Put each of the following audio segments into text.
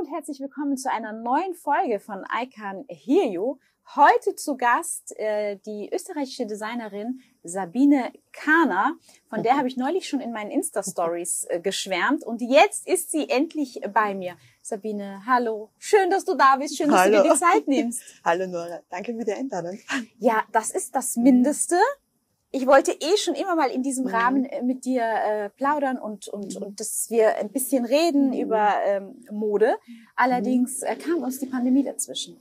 herzlich willkommen zu einer neuen Folge von I Can Hear You. Heute zu Gast die österreichische Designerin Sabine Kahner. Von der habe ich neulich schon in meinen Insta-Stories geschwärmt und jetzt ist sie endlich bei mir. Sabine, hallo. Schön, dass du da bist. Schön, dass du dir die Zeit nimmst. Hallo Nora, danke für die Einladung. Ja, das ist das Mindeste. Ich wollte schon immer mal in diesem Rahmen mit dir plaudern und dass wir ein bisschen reden über Mode. Allerdings kam uns die Pandemie dazwischen.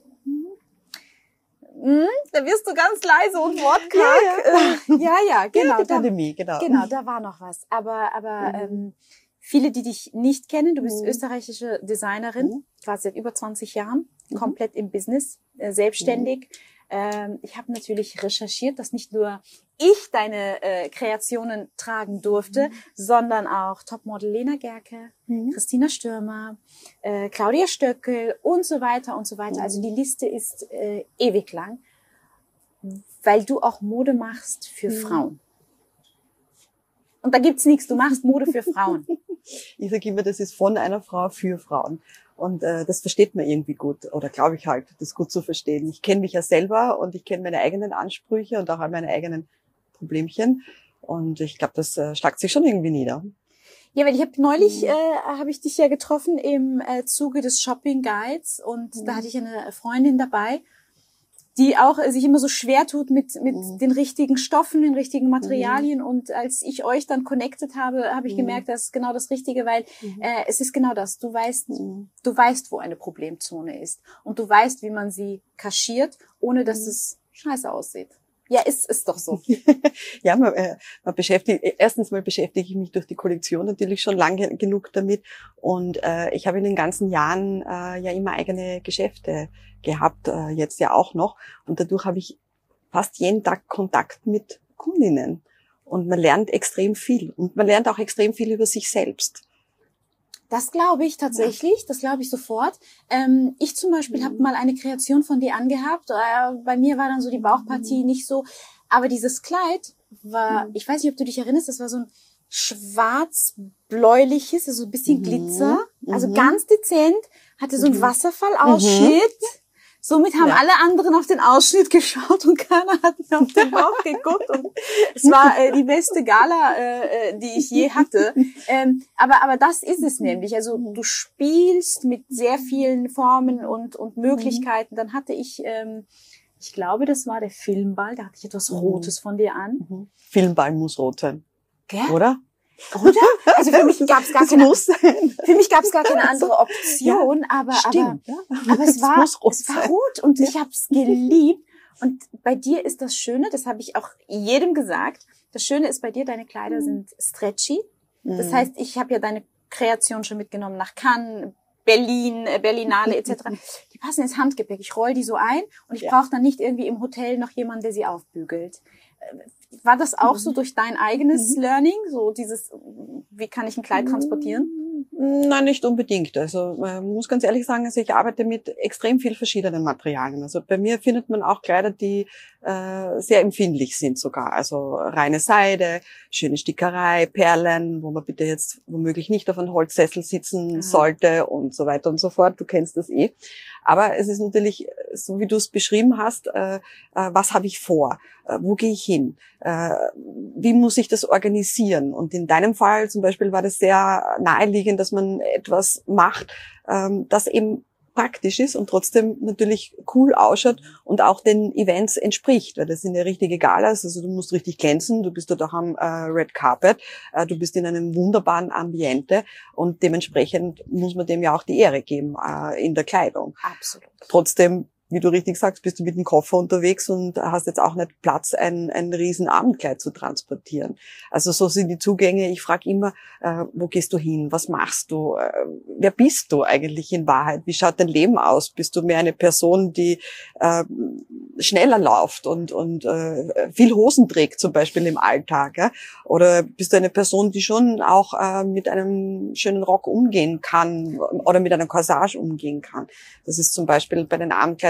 Da wirst du ganz leise und wortkarg. Ja, genau. Die Pandemie, genau. Genau, da war noch was. Aber viele, die dich nicht kennen, du bist österreichische Designerin, quasi seit über 20 Jahren, komplett im Business, selbstständig. Ich habe natürlich recherchiert, dass nicht nur ich deine Kreationen tragen durfte, sondern auch Topmodel Lena Gerke, Christina Stürmer, Claudia Stöckel und so weiter und so weiter. Also die Liste ist ewig lang, weil du auch Mode machst für Frauen. Und da gibt's nichts, du machst Mode für Frauen. Ich sage immer, das ist von einer Frau für Frauen. Und das versteht man irgendwie gut, oder glaube ich halt, das gut zu verstehen. Ich kenne mich ja selber und ich kenne meine eigenen Ansprüche und auch all meine eigenen Problemchen. Und ich glaube, das schlagt sich schon irgendwie nieder. Ja, weil ich habe neulich, habe ich dich ja getroffen im Zuge des Shopping Guides und da hatte ich eine Freundin dabei, die auch sich immer so schwer tut mit den richtigen Stoffen, den richtigen Materialien. Und als ich euch dann connected habe, habe ich gemerkt, das ist genau das Richtige, weil es ist genau das. Du weißt, wo eine Problemzone ist. Und du weißt, wie man sie kaschiert, ohne dass es scheiße aussieht. Ja, ist doch so. Ja, erstens mal beschäftige ich mich durch die Kollektion natürlich schon lange genug damit und ich habe in den ganzen Jahren ja immer eigene Geschäfte gehabt, jetzt ja auch noch und dadurch habe ich fast jeden Tag Kontakt mit Kundinnen und man lernt extrem viel und man lernt auch extrem viel über sich selbst. Das glaube ich tatsächlich, das glaube ich sofort. Ich zum Beispiel habe mal eine Kreation von dir angehabt. Bei mir war dann so die Bauchpartie nicht so. Aber dieses Kleid war, ich weiß nicht, ob du dich erinnerst, das war so ein schwarz-bläuliches, also ein bisschen Glitzer. Also ganz dezent, hatte so einen Wasserfallausschnitt. Somit haben alle anderen auf den Ausschnitt geschaut und keiner hat mir auf den Bauch geguckt. Und es war die beste Gala, die ich je hatte. Aber das ist es nämlich. Also du spielst mit sehr vielen Formen und Möglichkeiten. Dann hatte ich glaube, das war der Filmball. Da hatte ich etwas Rotes von dir an. Filmball muss rot sein, gell? oder? Oder? Also für mich gab's gar keine andere Option, ja, aber es war rot und ich habe es geliebt. Und bei dir ist das Schöne, das habe ich auch jedem gesagt, das Schöne ist bei dir, deine Kleider sind stretchy. Das heißt, ich habe ja deine Kreation schon mitgenommen nach Cannes, Berlin, Berlinale etc. Die passen ins Handgepäck. Ich roll die so ein und ich brauche dann nicht irgendwie im Hotel noch jemanden, der sie aufbügelt. War das auch so durch dein eigenes Learning? So dieses, wie kann ich ein Kleid transportieren? Nein, nicht unbedingt. Also man muss ganz ehrlich sagen, also ich arbeite mit extrem viel verschiedenen Materialien. Also bei mir findet man auch Kleider, die sehr empfindlich sind sogar. Also reine Seide, schöne Stickerei, Perlen, wo man bitte jetzt womöglich nicht auf einem Holzsessel sitzen sollte und so weiter und so fort. Du kennst das eh. Aber es ist natürlich, so wie du es beschrieben hast, was habe ich vor? Wo gehe ich hin? Wie muss ich das organisieren? Und in deinem Fall zum Beispiel war das sehr naheliegend, dass man etwas macht, das eben praktisch ist und trotzdem natürlich cool ausschaut und auch den Events entspricht, weil das sind ja richtige Galas, also du musst richtig glänzen, du bist dort auch am Red Carpet, du bist in einem wunderbaren Ambiente und dementsprechend muss man dem ja auch die Ehre geben in der Kleidung. Absolut. Trotzdem, wie du richtig sagst, bist du mit dem Koffer unterwegs und hast jetzt auch nicht Platz, ein riesen Abendkleid zu transportieren. Also so sind die Zugänge. Ich frage immer, wo gehst du hin? Was machst du? Wer bist du eigentlich in Wahrheit? Wie schaut dein Leben aus? Bist du mehr eine Person, die schneller läuft und viel Hosen trägt, zum Beispiel im Alltag? Ja? Oder bist du eine Person, die schon auch mit einem schönen Rock umgehen kann oder mit einer Corsage umgehen kann? Das ist zum Beispiel bei den Abendkleidern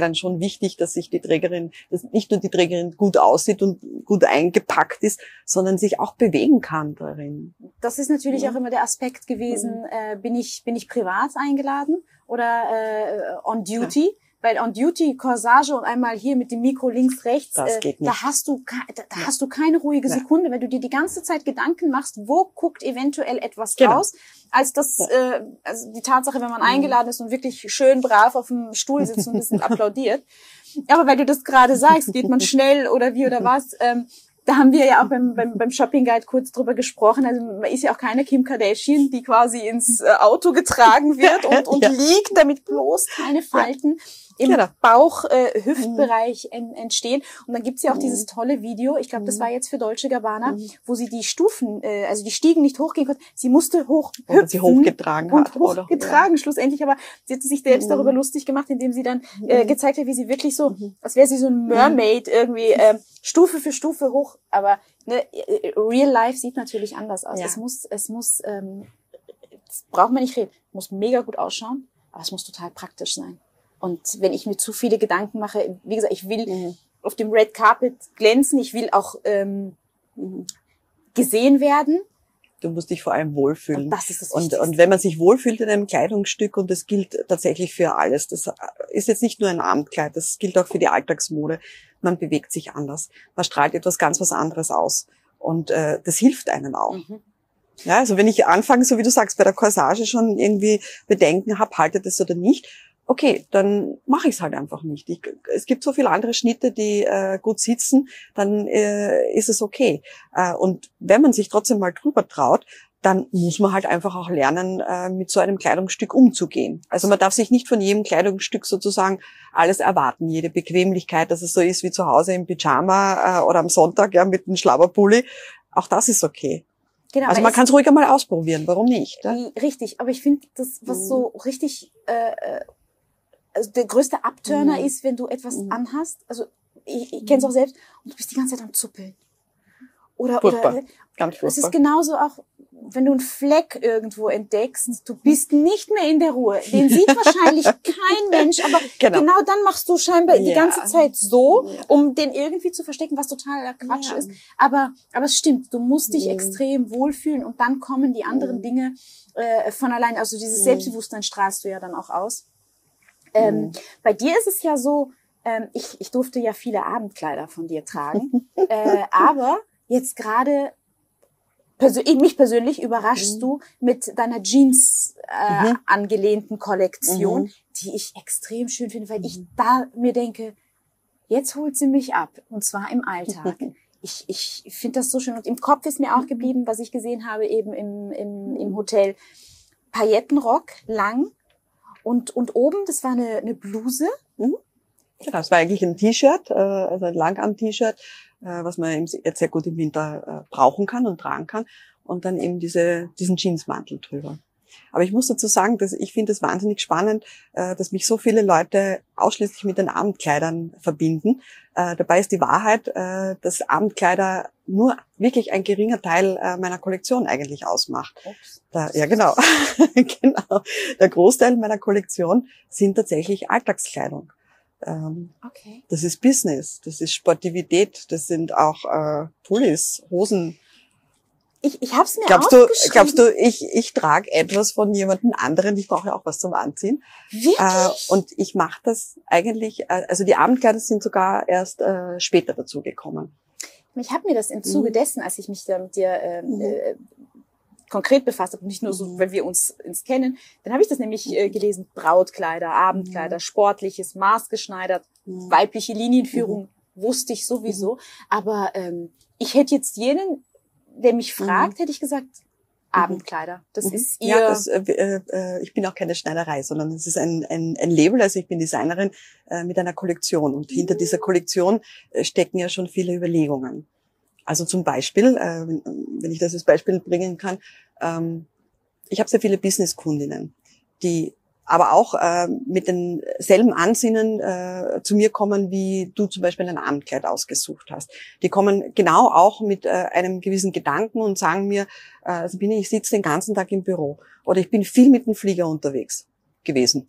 dann schon wichtig, dass sich dass nicht nur die Trägerin gut aussieht und gut eingepackt ist, sondern sich auch bewegen kann darin. Das ist natürlich auch immer der Aspekt gewesen, bin ich privat eingeladen oder on duty? Ja. Weil on duty, Corsage und einmal hier mit dem Mikro links, rechts, das geht nicht. Da hast du keine ruhige Sekunde, wenn du dir die ganze Zeit Gedanken machst, wo guckt eventuell etwas raus, als das, also die Tatsache, wenn man eingeladen ist und wirklich schön brav auf dem Stuhl sitzt und ein bisschen applaudiert. Aber weil du das gerade sagst, geht man schnell oder wie oder was, da haben wir ja auch beim Shopping Guide kurz drüber gesprochen. Also man ist ja auch keine Kim Kardashian, die quasi ins Auto getragen wird und liegt, damit bloß keine Falten im Bauch-Hüftbereich entstehen. Und dann gibt's ja auch dieses tolle Video, ich glaube, das war jetzt für Dolce Gabbana, wo sie die Stufen, also die Stiegen nicht hochgehen konnte. Sie musste hüpfen sie hochgetragen hat. Hochgetragen schlussendlich, aber sie hat sich selbst darüber lustig gemacht, indem sie dann gezeigt hat, wie sie wirklich so, als wäre sie so ein Mermaid irgendwie Stufe für Stufe hoch. Aber ne, Real Life sieht natürlich anders aus. Ja. Es muss, das braucht man nicht reden, muss mega gut ausschauen, aber es muss total praktisch sein. Und wenn ich mir zu viele Gedanken mache, wie gesagt, ich will auf dem Red Carpet glänzen, ich will auch gesehen werden. Du musst dich vor allem wohlfühlen. Und das ist das Wichtigste. Und wenn man sich wohlfühlt in einem Kleidungsstück, und das gilt tatsächlich für alles, das ist jetzt nicht nur ein Abendkleid, das gilt auch für die Alltagsmode, man bewegt sich anders. Man strahlt etwas ganz was anderes aus. Und das hilft einem auch. Ja, also wenn ich anfange, so wie du sagst, bei der Corsage schon irgendwie Bedenken habe, haltet es oder nicht, okay, dann mache ich es halt einfach nicht. Es gibt so viele andere Schnitte, die gut sitzen, dann ist es okay. Und wenn man sich trotzdem mal drüber traut, dann muss man halt einfach auch lernen, mit so einem Kleidungsstück umzugehen. Also man darf sich nicht von jedem Kleidungsstück sozusagen alles erwarten, jede Bequemlichkeit, dass es so ist wie zu Hause im Pyjama oder am Sonntag ja mit einem Schlabberpulli. Auch das ist okay. Genau, also man kann es ruhig einmal ausprobieren, warum nicht? Ne? Richtig, aber ich finde, das, was so richtig also der größte Abturner ist, wenn du etwas anhast, also ich kenne es auch selbst, und du bist die ganze Zeit am Zuppeln. Oder ganz furchtbar. Es ist genauso auch, wenn du einen Fleck irgendwo entdeckst, du bist nicht mehr in der Ruhe. Den sieht wahrscheinlich kein Mensch, aber genau dann machst du scheinbar die ganze Zeit so, um den irgendwie zu verstecken, was totaler Quatsch ist. Aber es stimmt, du musst dich extrem wohlfühlen und dann kommen die anderen Dinge von allein. Also dieses Selbstbewusstsein strahlst du ja dann auch aus. Bei dir ist es ja so, ich durfte ja viele Abendkleider von dir tragen, aber jetzt gerade mich persönlich überraschst du mit deiner Jeans angelehnten Kollektion, die ich extrem schön finde, weil ich da mir denke, jetzt holt sie mich ab, und zwar im Alltag. Ich finde das so schön, und im Kopf ist mir auch geblieben, was ich gesehen habe eben im Hotel. Paillettenrock, lang, und oben, das war eine Bluse. Genau, das war eigentlich ein T-Shirt, also ein Langarm-T-Shirt, was man jetzt sehr gut im Winter brauchen kann und tragen kann. Und dann eben diesen Jeansmantel drüber. Aber ich muss dazu sagen, dass ich finde es wahnsinnig spannend, dass mich so viele Leute ausschließlich mit den Abendkleidern verbinden. Dabei ist die Wahrheit, dass Abendkleider nur wirklich ein geringer Teil meiner Kollektion eigentlich ausmacht. Ja, genau. Genau. Der Großteil meiner Kollektion sind tatsächlich Alltagskleidung. Okay. Das ist Business, das ist Sportivität, das sind auch Pullis, Hosen. Ich hab's mir aufgeschrieben. Glaubst du, ich trage etwas von jemandem anderen? Ich brauche ja auch was zum Anziehen. Wirklich? Und ich mache das eigentlich, also die Abendkleider sind sogar erst später dazugekommen. Ich habe mir das im Zuge dessen, als ich mich da mit dir konkret befasst habe, nicht nur so, weil wir uns kennen, dann habe ich das nämlich gelesen: Brautkleider, Abendkleider, sportliches, maßgeschneidert, weibliche Linienführung, wusste ich sowieso. Aber ich hätte jetzt jenen, der mich fragt, hätte ich gesagt, Abendkleider. Das ist ihr... Ja, ich bin auch keine Schneiderei, sondern es ist ein Label. Also ich bin Designerin mit einer Kollektion. Und hinter dieser Kollektion stecken ja schon viele Überlegungen. Also zum Beispiel, wenn ich das als Beispiel bringen kann, ich habe sehr viele Businesskundinnen, die aber auch mit denselben Ansinnen zu mir kommen, wie du zum Beispiel ein Abendkleid ausgesucht hast. Die kommen genau auch mit einem gewissen Gedanken und sagen mir, Sabine, ich sitze den ganzen Tag im Büro oder ich bin viel mit dem Flieger unterwegs. gewesen.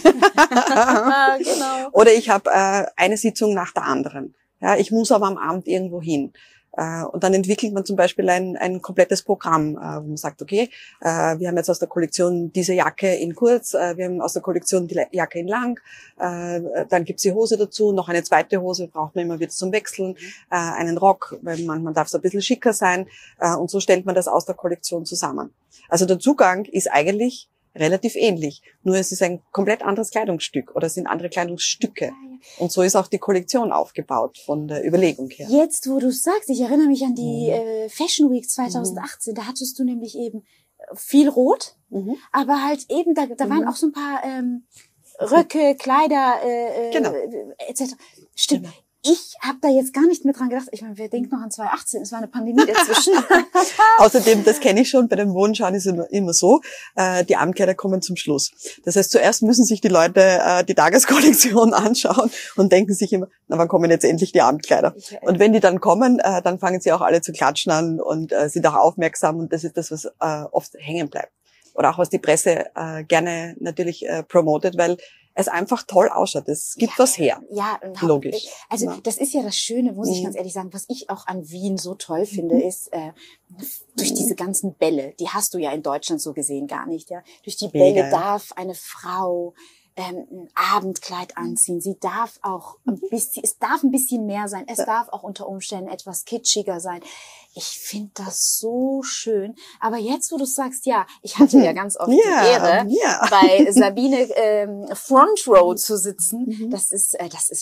Genau. Oder ich habe eine Sitzung nach der anderen. Ja, ich muss aber am Abend irgendwo hin. Und dann entwickelt man zum Beispiel ein komplettes Programm, wo man sagt, okay, wir haben jetzt aus der Kollektion diese Jacke in kurz, wir haben aus der Kollektion die Jacke in lang, dann gibt's die Hose dazu, noch eine zweite Hose braucht man immer wieder zum Wechseln, einen Rock, weil man darf so ein bisschen schicker sein, und so stellt man das aus der Kollektion zusammen. Also der Zugang ist eigentlich relativ ähnlich, nur es ist ein komplett anderes Kleidungsstück oder es sind andere Kleidungsstücke. Und so ist auch die Kollektion aufgebaut von der Überlegung her. Jetzt, wo du sagst, ich erinnere mich an die Fashion Week 2018, da hattest du nämlich eben viel Rot, aber halt eben, da waren auch so ein paar Röcke, Kleider, Genau. etc. Stimmt. Genau. Ich habe da jetzt gar nicht mehr dran gedacht. Ich meine, wer denkt noch an 2018? Es war eine Pandemie dazwischen. Außerdem, das kenne ich schon, bei den Modenschauen ist es immer so, die Abendkleider kommen zum Schluss. Das heißt, zuerst müssen sich die Leute die Tageskollektion anschauen und denken sich immer, na, wann kommen jetzt endlich die Abendkleider? Und wenn die dann kommen, dann fangen sie auch alle zu klatschen an und sind auch aufmerksam, und das ist das, was oft hängen bleibt. Oder auch was die Presse gerne natürlich promotet, weil es einfach toll ausschaut. Es gibt was her. Ja, logisch. Also das ist ja das Schöne, muss ich ganz ehrlich sagen. Was ich auch an Wien so toll finde, ist durch diese ganzen Bälle. Die hast du ja in Deutschland so gesehen gar nicht. Ja, durch die Bälle darf eine Frau ein Abendkleid anziehen. Sie darf auch es darf ein bisschen mehr sein. Es darf auch unter Umständen etwas kitschiger sein. Ich finde das so schön. Aber jetzt, wo du sagst, ja, ich hatte ja ganz oft die Ehre, bei Sabine Front Row zu sitzen. Das ist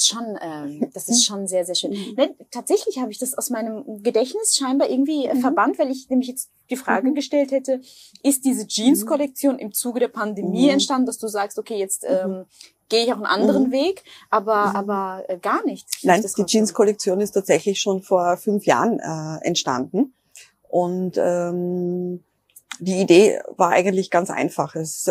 schon sehr, sehr schön. Ne, tatsächlich habe ich das aus meinem Gedächtnis scheinbar irgendwie verbannt, weil ich nämlich jetzt die Frage gestellt hätte, ist diese Jeans-Kollektion im Zuge der Pandemie entstanden, dass du sagst, okay, jetzt gehe ich auch einen anderen Weg, aber gar nichts. Nein, die Jeans-Kollektion ist tatsächlich schon vor 5 Jahren entstanden. Und die Idee war eigentlich ganz einfach.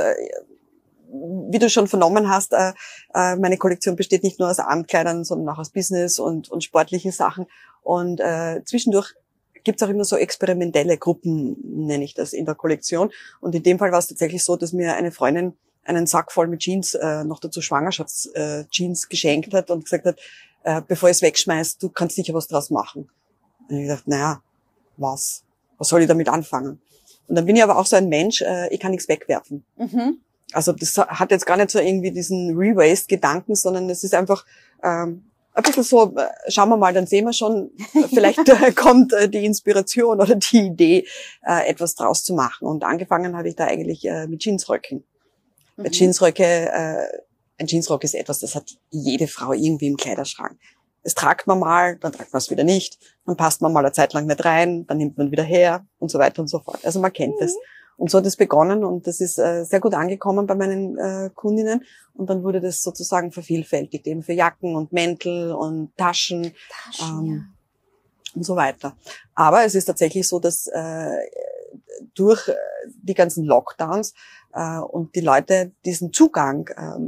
Wie du schon vernommen hast, meine Kollektion besteht nicht nur aus Abendkleidern, sondern auch aus Business und sportlichen Sachen. Und zwischendurch gibt's auch immer so experimentelle Gruppen, nenne ich das, in der Kollektion. Und in dem Fall war es tatsächlich so, dass mir eine Freundin einen Sack voll mit Jeans, noch dazu Schwangerschaftsjeans geschenkt hat und gesagt hat, bevor ich es wegschmeiß, du kannst sicher was draus machen. Und ich dachte, naja, was soll ich damit anfangen? Und dann bin ich aber auch so ein Mensch, ich kann nichts wegwerfen. Also das hat jetzt gar nicht so irgendwie diesen Re-Waste-Gedanken, sondern es ist einfach ein bisschen so, schauen wir mal, dann sehen wir schon, vielleicht kommt die Inspiration oder die Idee, etwas draus zu machen. Und angefangen habe ich da eigentlich mit Jeansröcken. Jeansröcke, ein Jeansrock ist etwas, das hat jede Frau irgendwie im Kleiderschrank. Das tragt man mal, dann tragt man es wieder nicht, dann passt man mal eine Zeit lang nicht rein, dann nimmt man wieder her und so weiter und so fort. Also man kennt es. Und so hat es begonnen und das ist sehr gut angekommen bei meinen Kundinnen. Und dann wurde das sozusagen vervielfältigt, eben für Jacken und Mäntel und Taschen und so weiter. Aber es ist tatsächlich so, dass durch die ganzen Lockdowns und die Leute diesen Zugang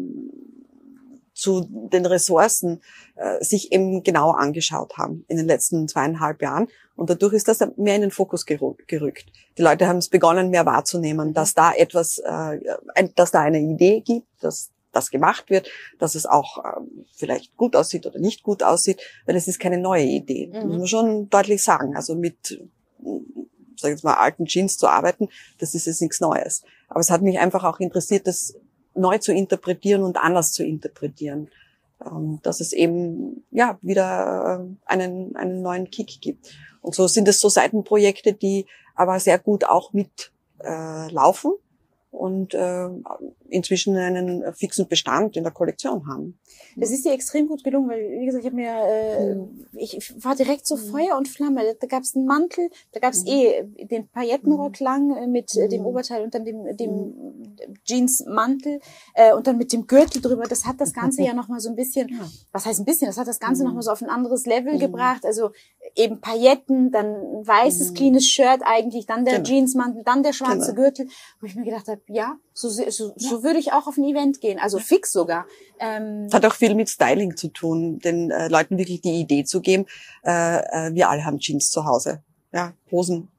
zu den Ressourcen sich eben genau angeschaut haben in den letzten 2,5 Jahren. Und dadurch ist das mehr in den Fokus gerückt. Die Leute haben es begonnen, mehr wahrzunehmen, dass da etwas, dass da eine Idee gibt, dass das gemacht wird, dass es auch vielleicht gut aussieht oder nicht gut aussieht, weil es ist keine neue Idee. Das muss man schon deutlich sagen. Also mit, sag ich jetzt mal, alten Jeans zu arbeiten, das ist jetzt nichts Neues. Aber es hat mich einfach auch interessiert, das neu zu interpretieren und anders zu interpretieren. Dass es eben ja wieder einen neuen Kick gibt. Und so sind es so Seitenprojekte, die aber sehr gut auch mit laufen und inzwischen einen fixen Bestand in der Kollektion haben. Das ist dir extrem gut gelungen, weil, wie gesagt, ich war direkt so Feuer und Flamme. Da gab es einen Mantel, da gab es den Paillettenrock lang mit dem Oberteil und dann dem Jeansmantel und dann mit dem Gürtel drüber. Das hat das Ganze ja nochmal so ein bisschen, was heißt ein bisschen, das hat das Ganze nochmal so auf ein anderes Level gebracht. Also eben Pailletten, dann ein weißes, cleanes Shirt eigentlich, dann der Jeansmantel, dann der schwarze Gürtel, wo ich mir gedacht habe, ja, so würde ich auch auf ein Event gehen, also fix sogar. Es hat auch viel mit Styling zu tun, den Leuten wirklich die Idee zu geben, wir alle haben Jeans zu Hause. Ja, Hosen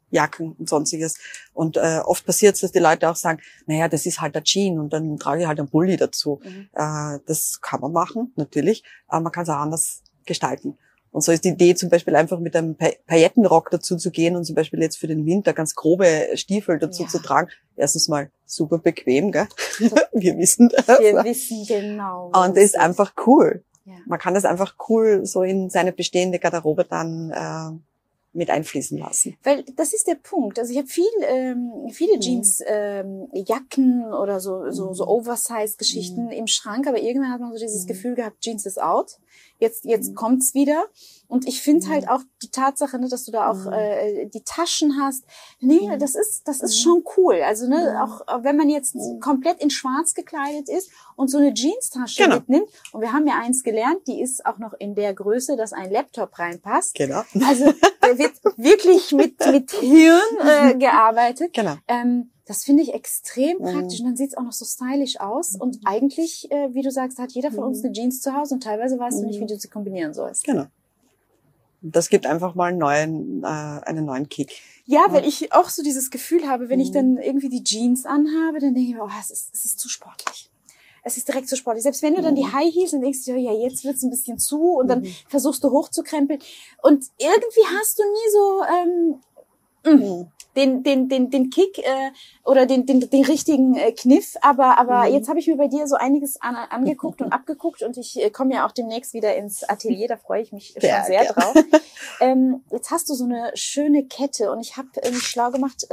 Jacken und sonstiges. Und oft passiert es, dass die Leute auch sagen, naja, das ist halt der Jean und dann trage ich halt einen Pulli dazu. Das kann man machen, natürlich, aber man kann es auch anders gestalten. Und so ist die Idee zum Beispiel einfach mit einem Paillettenrock dazu zu gehen und zum Beispiel jetzt für den Winter ganz grobe Stiefel dazu zu tragen. Erstens mal super bequem, gell? Wir wissen das. Wir wissen genau. Und das ist einfach cool. Ja. Man kann das einfach cool so in seine bestehende Garderobe dann mit einfließen lassen. Weil das ist der Punkt. Also ich habe viele Jeans, Jacken oder so Oversize-Geschichten im Schrank, aber irgendwann hat man so dieses Gefühl gehabt, Jeans ist out. Jetzt kommt's wieder. Und ich finde halt auch die Tatsache, ne, dass du da auch die Taschen hast. Nee, das ist schon cool. Also ne, auch wenn man jetzt komplett in Schwarz gekleidet ist und so eine Jeans-Tasche mitnimmt. Und wir haben ja eins gelernt, die ist auch noch in der Größe, dass ein Laptop reinpasst. Genau. Also da wird wirklich mit Hirn gearbeitet. Genau. Das finde ich extrem praktisch und dann sieht's auch noch so stylisch aus. Und eigentlich, wie du sagst, hat jeder von uns eine Jeans zu Hause und teilweise weißt du nicht, wie du sie kombinieren sollst. Genau. Das gibt einfach mal einen neuen Kick. Ja, weil ich auch so dieses Gefühl habe, wenn ich dann irgendwie die Jeans anhabe, dann denke ich mir, oh, es ist zu sportlich. Es ist direkt zu sportlich. Selbst wenn du dann die High Heels und denkst du, ja, jetzt wird's ein bisschen zu und dann versuchst du hochzukrempeln. Und irgendwie hast du nie so den Kick oder den richtigen Kniff. Aber jetzt habe ich mir bei dir so einiges angeguckt und abgeguckt und ich komme ja auch demnächst wieder ins Atelier, da freue ich mich schon sehr drauf. Jetzt hast du so eine schöne Kette und ich habe mich schlau gemacht.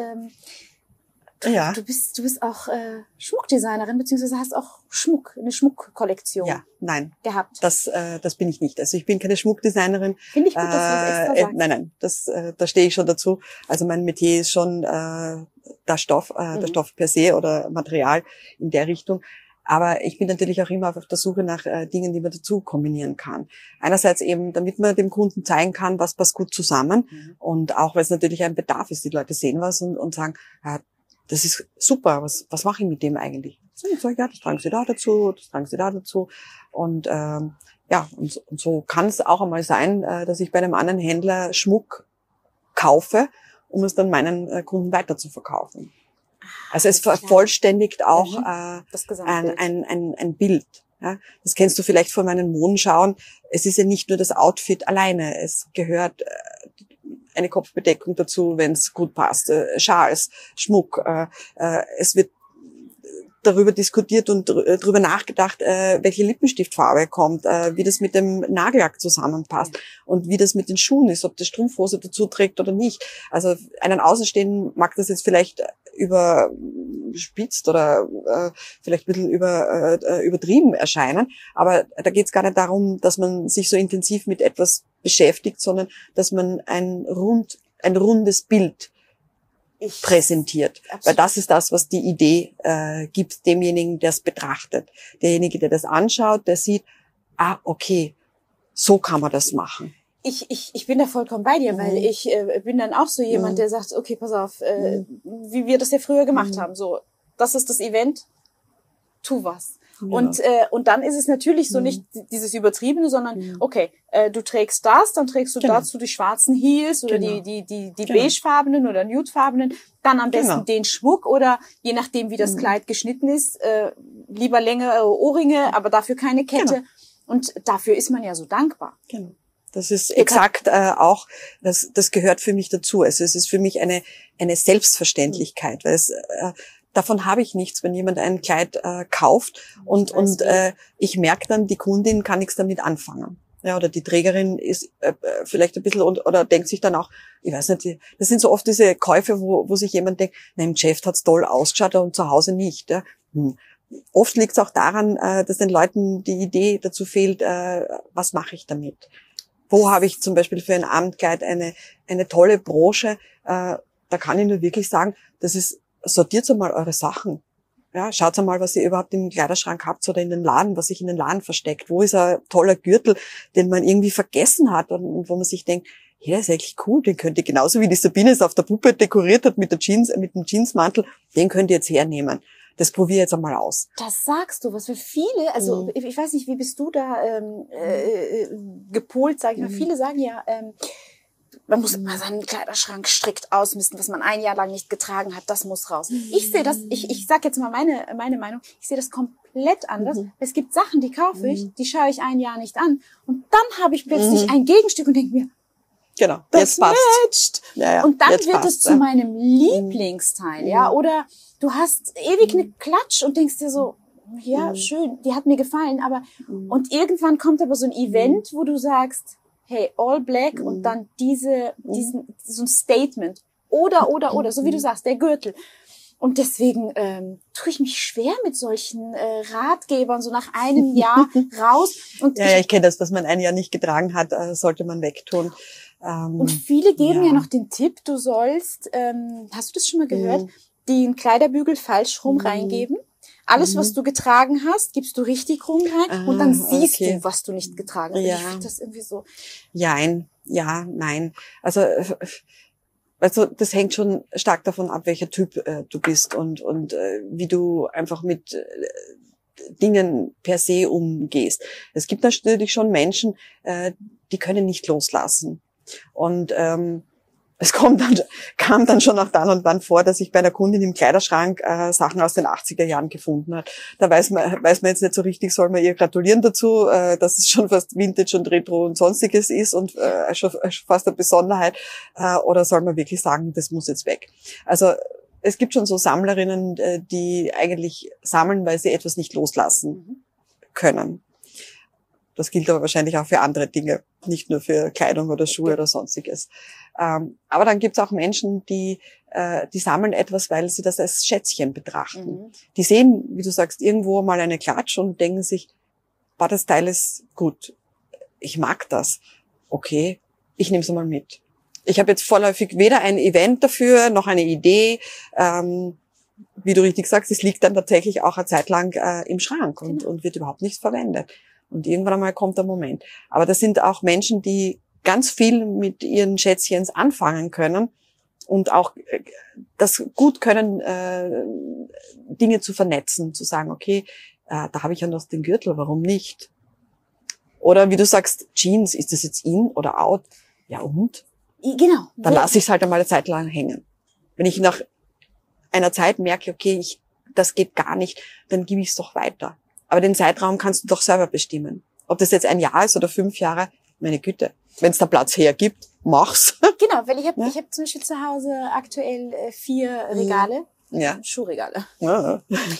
Du bist auch Schmuckdesignerin, beziehungsweise hast auch eine Schmuckkollektion gehabt. Das bin ich nicht. Also ich bin keine Schmuckdesignerin. Finde ich gut, dass du das extra sagst. Nein, da stehe ich schon dazu. Also mein Metier ist schon der Stoff per se oder Material in der Richtung. Aber ich bin natürlich auch immer auf der Suche nach Dingen, die man dazu kombinieren kann. Einerseits eben, damit man dem Kunden zeigen kann, was passt gut zusammen. Und auch, weil es natürlich ein Bedarf ist. Die Leute sehen was und sagen, das ist super, was mache ich mit dem eigentlich? So, ich sage, ja, das tragen Sie da dazu, das tragen Sie da dazu. Und und so kann es auch einmal sein, dass ich bei einem anderen Händler Schmuck kaufe, um es dann meinen Kunden weiter zu verkaufen. Also es vervollständigt auch ein Bild. Ja? Das kennst du vielleicht von meinen Modenschauen. Es ist ja nicht nur das Outfit alleine, es gehört eine Kopfbedeckung dazu, wenn es gut passt, Schals, Schmuck. Es wird darüber diskutiert und darüber nachgedacht, welche Lippenstiftfarbe kommt, wie das mit dem Nagellack zusammenpasst und wie das mit den Schuhen ist, ob der Strumpfhose dazu trägt oder nicht. Also einen Außenstehenden mag das jetzt vielleicht überspitzt oder vielleicht ein bisschen übertrieben erscheinen, aber da geht es gar nicht darum, dass man sich so intensiv mit etwas beschäftigt, sondern dass man ein rundes Bild präsentiert. Absolut. Weil das ist das, was die Idee gibt demjenigen, der es betrachtet. Derjenige, der das anschaut, der sieht, okay, so kann man das machen. Ich bin da vollkommen bei dir, weil ich bin dann auch so jemand, der sagt, okay, pass auf, wie wir das ja früher gemacht haben, so, das ist das Event, tu was. Ja. Und dann ist es natürlich so nicht dieses Übertriebene, sondern okay, du trägst das, dann trägst du dazu die schwarzen Heels oder die beigefarbenen oder nudefarbenen, dann am besten den Schmuck oder je nachdem, wie das Kleid geschnitten ist, lieber längere Ohrringe, aber dafür keine Kette. Und dafür ist man ja so dankbar. Genau. Das ist exakt auch, das gehört für mich dazu. Also es ist für mich eine Selbstverständlichkeit, weil es davon habe ich nichts, wenn jemand ein Kleid kauft und ich merke dann, die Kundin kann nichts damit anfangen. Ja, oder die Trägerin ist vielleicht ein bisschen oder denkt sich dann auch, ich weiß nicht, das sind so oft diese Käufe, wo sich jemand denkt, na, im Geschäft hat's toll ausgeschaut und zu Hause nicht. Ja. Oft liegt es auch daran, dass den Leuten die Idee dazu fehlt, was mache ich damit? Wo habe ich zum Beispiel für ein Abendkleid eine tolle Broche? Da kann ich nur wirklich sagen, das ist, sortiert einmal eure Sachen. Ja, schaut einmal, was ihr überhaupt im Kleiderschrank habt oder in den Laden, was sich in den Laden versteckt. Wo ist ein toller Gürtel, den man irgendwie vergessen hat und wo man sich denkt, hey, der ist eigentlich cool, den könnt ihr genauso wie die Sabine es auf der Puppe dekoriert hat mit dem Jeansmantel, den könnt ihr jetzt hernehmen. Das probiere jetzt einmal aus. Das sagst du, was für viele, also ich weiß nicht, wie bist du da gepolt, sag ich mal. Viele sagen ja, man muss immer seinen Kleiderschrank strikt ausmisten, was man ein Jahr lang nicht getragen hat, das muss raus. Ich sehe das, ich sag jetzt mal meine Meinung, ich sehe das komplett anders. Es gibt Sachen, die kaufe ich, die schaue ich ein Jahr nicht an. Und dann habe ich plötzlich ein Gegenstück und denke mir, genau, das jetzt passt. matcht. Ja, und dann jetzt wird passt, es zu meinem Lieblingsteil, ja. Oder du hast ewig eine Klatsch und denkst dir so, ja, schön, die hat mir gefallen, aber, und irgendwann kommt aber so ein Event, wo du sagst, hey, all black und dann so ein Statement. Oder, so wie du sagst, der Gürtel. Und deswegen tue ich mich schwer mit solchen Ratgebern, so nach einem Jahr raus. Und ja, ich kenne das, was man ein Jahr nicht getragen hat, sollte man wegtun. Und viele geben ja noch den Tipp, du sollst, hast du das schon mal gehört, den Kleiderbügel falsch rum reingeben. Alles, was du getragen hast, gibst du richtig rum rein und dann siehst du, was du nicht getragen hast. Ja. Ich finde das irgendwie so. Nein. Also das hängt schon stark davon ab, welcher Typ du bist und wie du einfach mit Dingen per se umgehst. Es gibt natürlich schon Menschen, die können nicht loslassen. Und es kam dann schon auch dann und wann vor, dass ich bei einer Kundin im Kleiderschrank Sachen aus den 80er Jahren gefunden hat. Da weiß man jetzt nicht so richtig, soll man ihr gratulieren dazu, dass es schon fast Vintage und Retro und Sonstiges ist und schon fast eine Besonderheit, oder soll man wirklich sagen, das muss jetzt weg. Also es gibt schon so Sammlerinnen, die eigentlich sammeln, weil sie etwas nicht loslassen können. Das gilt aber wahrscheinlich auch für andere Dinge, nicht nur für Kleidung oder Schuhe oder Sonstiges. Aber dann gibt es auch Menschen, die sammeln etwas, weil sie das als Schätzchen betrachten. Die sehen, wie du sagst, irgendwo mal eine Klatsch und denken sich, boah, das Teil ist gut, ich mag das. Okay, ich nehme es mal mit. Ich habe jetzt vorläufig weder ein Event dafür, noch eine Idee. Wie du richtig sagst, es liegt dann tatsächlich auch eine Zeit lang im Schrank und wird überhaupt nicht verwendet. Und irgendwann einmal kommt der Moment. Aber das sind auch Menschen, die ganz viel mit ihren Schätzchens anfangen können und auch das gut können, Dinge zu vernetzen, zu sagen, okay, da habe ich ja noch den Gürtel, warum nicht? Oder wie du sagst, Jeans, ist das jetzt in oder out? Ja und? Genau. Dann lasse ich es halt einmal eine Zeit lang hängen. Wenn ich nach einer Zeit merke, okay, das geht gar nicht, dann gebe ich es doch weiter. Aber den Zeitraum kannst du doch selber bestimmen. Ob das jetzt ein Jahr ist oder 5 Jahre, meine Güte. Wenn es da Platz hergibt, mach's. Genau, weil ich hab zum Beispiel zu Hause aktuell 4 Regale. Ja. Schuhregale. Ja.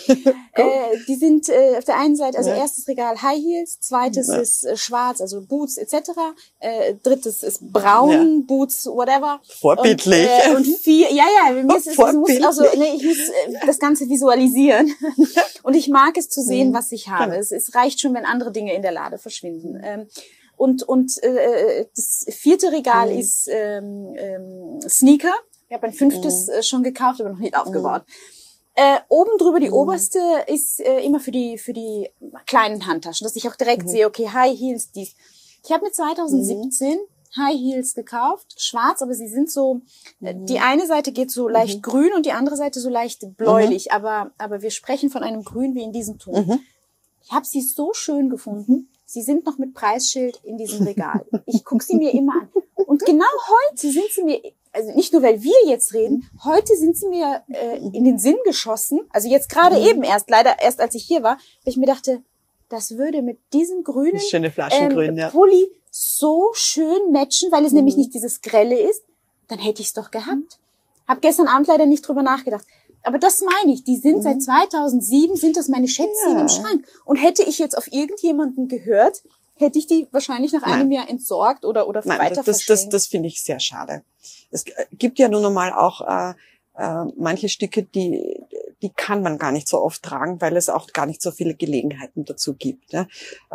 Die sind auf der einen Seite, also erstes Regal High Heels, zweites ist schwarz, also Boots etc. Drittes ist braun, Boots, whatever. Vorbildlich. Und 4, ich muss das Ganze visualisieren. Und ich mag es zu sehen, was ich habe. Es reicht schon, wenn andere Dinge in der Lade verschwinden. Und das 4. Regal ist Sneaker. Ich habe ein 5. schon gekauft, aber noch nicht aufgebaut. Oben drüber die oberste ist immer für die kleinen Handtaschen, dass ich auch direkt sehe, okay, High Heels, dies. Ich habe mir 2017 High Heels gekauft, schwarz, aber sie sind so, die eine Seite geht so leicht grün und die andere Seite so leicht bläulich, aber wir sprechen von einem Grün wie in diesem Ton. Ich habe sie so schön gefunden. Sie sind noch mit Preisschild in diesem Regal. Ich gucke sie mir immer an. Und genau heute sind sie mir, also nicht nur, weil wir jetzt reden, heute sind sie mir in den Sinn geschossen. Also jetzt gerade eben leider erst als ich hier war, weil ich mir dachte, das würde mit diesem grünen schöne Flaschengrün, Pulli so schön matchen, weil es nämlich nicht dieses Grelle ist. Dann hätte ich es doch gehabt. Hab gestern Abend leider nicht drüber nachgedacht. Aber das meine ich, die sind seit 2007, sind das meine Schätzchen im Schrank. Und hätte ich jetzt auf irgendjemanden gehört, hätte ich die wahrscheinlich nach einem Jahr entsorgt oder weiter verschenkt. Das finde ich sehr schade. Es gibt ja nun einmal auch manche Stücke, die kann man gar nicht so oft tragen, weil es auch gar nicht so viele Gelegenheiten dazu gibt. Ja?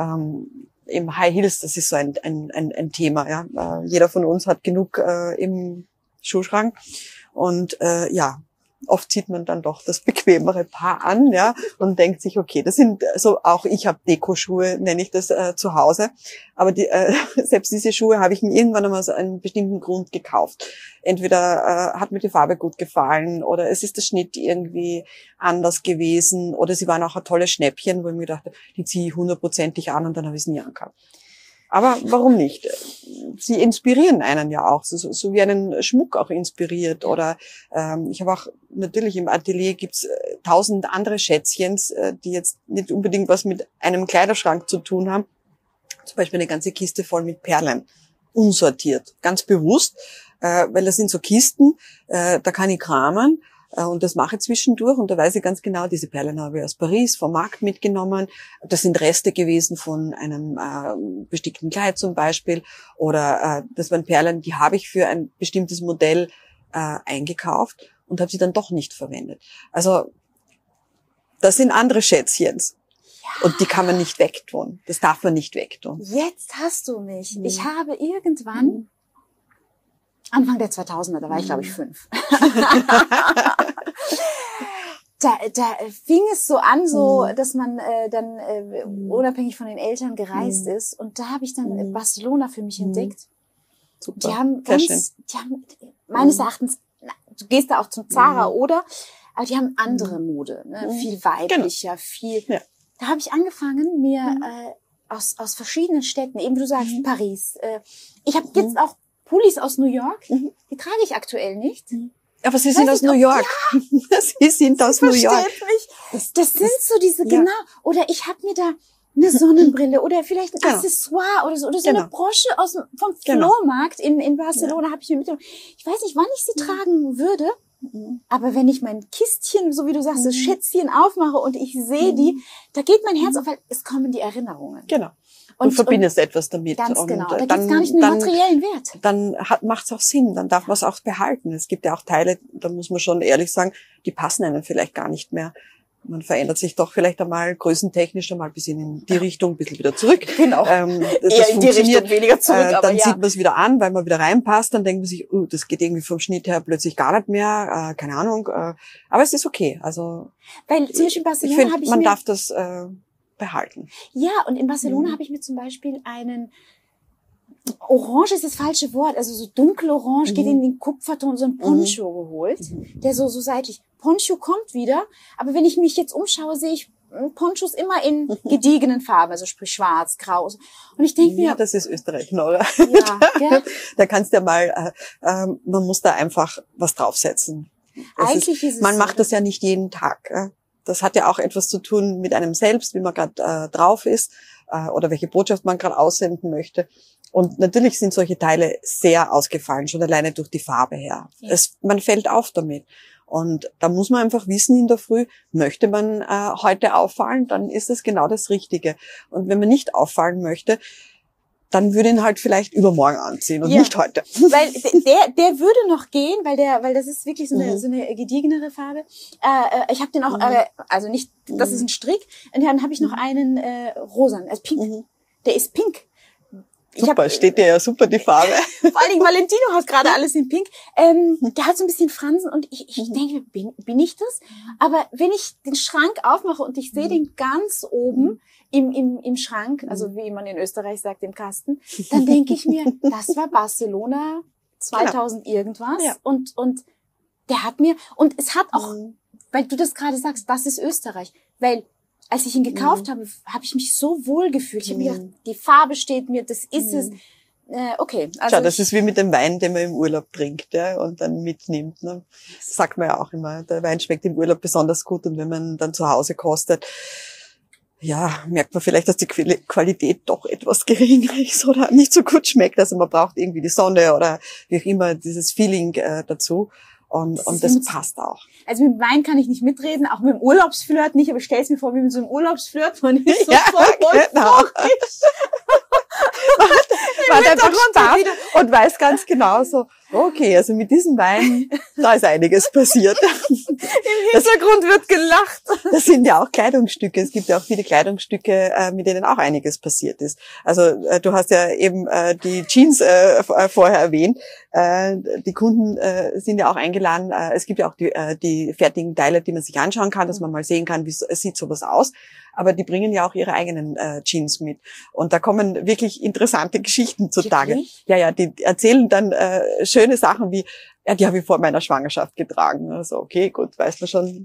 Im High Heels, das ist so ein Thema. Ja? Jeder von uns hat genug im Schuhschrank und oft zieht man dann doch das bequemere Paar an, ja, und denkt sich, okay, das sind so, auch ich habe Dekoschuhe, nenne ich das zu Hause, aber selbst diese Schuhe habe ich mir irgendwann einmal aus einem bestimmten Grund gekauft. Entweder hat mir die Farbe gut gefallen oder es ist der Schnitt irgendwie anders gewesen oder sie waren auch ein tolles Schnäppchen, wo ich mir dachte, die ziehe ich 100%ig an und dann habe ich es nie angehabt. Aber warum nicht? Sie inspirieren einen ja auch, so wie einen Schmuck auch inspiriert. Oder ich habe auch natürlich im Atelier gibt's 1000 andere Schätzchens, die jetzt nicht unbedingt was mit einem Kleiderschrank zu tun haben. Zum Beispiel eine ganze Kiste voll mit Perlen, unsortiert, ganz bewusst, weil das sind so Kisten, da kann ich kramen. Und das mache ich zwischendurch und da weiß ich ganz genau, diese Perlen habe ich aus Paris vom Markt mitgenommen. Das sind Reste gewesen von einem bestickten Kleid zum Beispiel. Oder das waren Perlen, die habe ich für ein bestimmtes Modell eingekauft und habe sie dann doch nicht verwendet. Also das sind andere Schätzchens. Ja. Und die kann man nicht wegtun. Das darf man nicht wegtun. Jetzt hast du mich. Ich habe irgendwann Anfang der 2000er, da war ich glaube ich 5. Da fing es so an, so, dass man dann unabhängig von den Eltern gereist ist. Und da habe ich dann Barcelona für mich entdeckt. Super. Die haben meines Erachtens, du gehst da auch zum Zara, oder? Aber die haben andere Mode, ne? Viel weiblicher, viel. Ja. Da habe ich angefangen, mir aus verschiedenen Städten, eben wie du sagst, Paris. Ich habe jetzt auch Pullis aus New York, die trage ich aktuell nicht. Aber sie sind aus New York. Ja. Sie sind aus New York. Das sind so diese, genau. Oder ich habe mir da eine Sonnenbrille oder vielleicht ein Accessoire oder so eine Brosche vom Flohmarkt in Barcelona habe ich mir mitgenommen. Ich weiß nicht, wann ich sie tragen würde, aber wenn ich mein Kistchen, so wie du sagst, das Schätzchen aufmache und ich sehe die, da geht mein Herz auf, weil es kommen die Erinnerungen. Genau. Du verbindest etwas damit. Ganz genau. Da geht's gar nicht um den materiellen Wert. Dann macht's auch Sinn. Dann darf man es auch behalten. Es gibt ja auch Teile, da muss man schon ehrlich sagen, die passen einem vielleicht gar nicht mehr. Man verändert sich doch vielleicht einmal größentechnisch einmal ein bisschen in die Richtung, ein bisschen wieder zurück. Genau. Das eher in die Richtung, weniger zurück. Aber dann sieht man es wieder an, weil man wieder reinpasst. Dann denkt man sich, das geht irgendwie vom Schnitt her plötzlich gar nicht mehr. Keine Ahnung. Aber es ist okay. Also, weil zum Beispiel Barcelona habe ich man darf das behalten. Ja, und in Barcelona habe ich mir zum Beispiel einen, Orange ist das falsche Wort, also so dunkelorange, geht in den Kupferton, so ein Poncho geholt, der so seitlich. Poncho kommt wieder, aber wenn ich mich jetzt umschaue, sehe ich Ponchos immer in gediegenen Farben, also sprich schwarz, grau. Und ich denke mir... Ja, das ist Österreich, Nora. Ja, gell? Da kannst du ja mal, man muss da einfach was draufsetzen. Eigentlich ist es man macht das ja nicht jeden Tag. Das hat ja auch etwas zu tun mit einem selbst, wie man gerade drauf ist oder welche Botschaft man gerade aussenden möchte. Und natürlich sind solche Teile sehr ausgefallen, schon alleine durch die Farbe her. Ja. Man fällt auf damit. Und da muss man einfach wissen in der Früh, möchte man heute auffallen, dann ist das genau das Richtige. Und wenn man nicht auffallen möchte, dann würde ihn halt vielleicht übermorgen anziehen und nicht heute. Weil der würde noch gehen, weil das ist wirklich so eine gediegenere Farbe. Ich habe den auch, also nicht, das ist ein Strick. Und dann habe ich noch einen rosa, also pink. Der ist pink. Super, steht dir ja super die Farbe. Vor allen Dingen Valentino hat gerade alles in pink. Der hat so ein bisschen Fransen und ich denke, bin ich das? Aber wenn ich den Schrank aufmache und ich sehe den ganz oben im Schrank, also wie man in Österreich sagt, im Kasten, dann denke ich mir, das war Barcelona 2000 irgendwas. Ja. Und der hat mir, und es hat auch, weil du das gerade sagst, das ist Österreich, weil als ich ihn gekauft habe, habe ich mich so wohl gefühlt. Ich habe mir gedacht, die Farbe steht mir, das ist es. Okay. Also schau, das ist wie mit dem Wein, den man im Urlaub trinkt, ja, und dann mitnimmt. Ne? Das sagt man ja auch immer. Der Wein schmeckt im Urlaub besonders gut und wenn man dann zu Hause kostet, ja, merkt man vielleicht, dass die Qualität doch etwas geringer ist oder nicht so gut schmeckt. Also man braucht irgendwie die Sonne oder wie auch immer dieses Feeling dazu. Und das passt auch. Also mit Wein kann ich nicht mitreden, auch mit dem Urlaubsflirt nicht, aber stell es mir vor, wie mit so einem Urlaubsflirt, man ist so voll genau. Man hat einfach Spaß und weiß ganz genau so, okay, also mit diesem Wein, da ist einiges passiert. Im Hintergrund wird gelacht. Das sind ja auch Kleidungsstücke. Es gibt ja auch viele Kleidungsstücke, mit denen auch einiges passiert ist. Also du hast ja eben die Jeans vorher erwähnt. Die Kunden sind ja auch eingeladen. Es gibt ja auch die fertigen Teile, die man sich anschauen kann, dass man mal sehen kann, wie sieht sowas aus. Aber die bringen ja auch ihre eigenen Jeans mit. Und da kommen wirklich interessante Geschichten zutage. Wirklich? Ja, die erzählen dann schöne Sachen wie, ja, die habe ich vor meiner Schwangerschaft getragen. Also okay, gut, weiß man schon,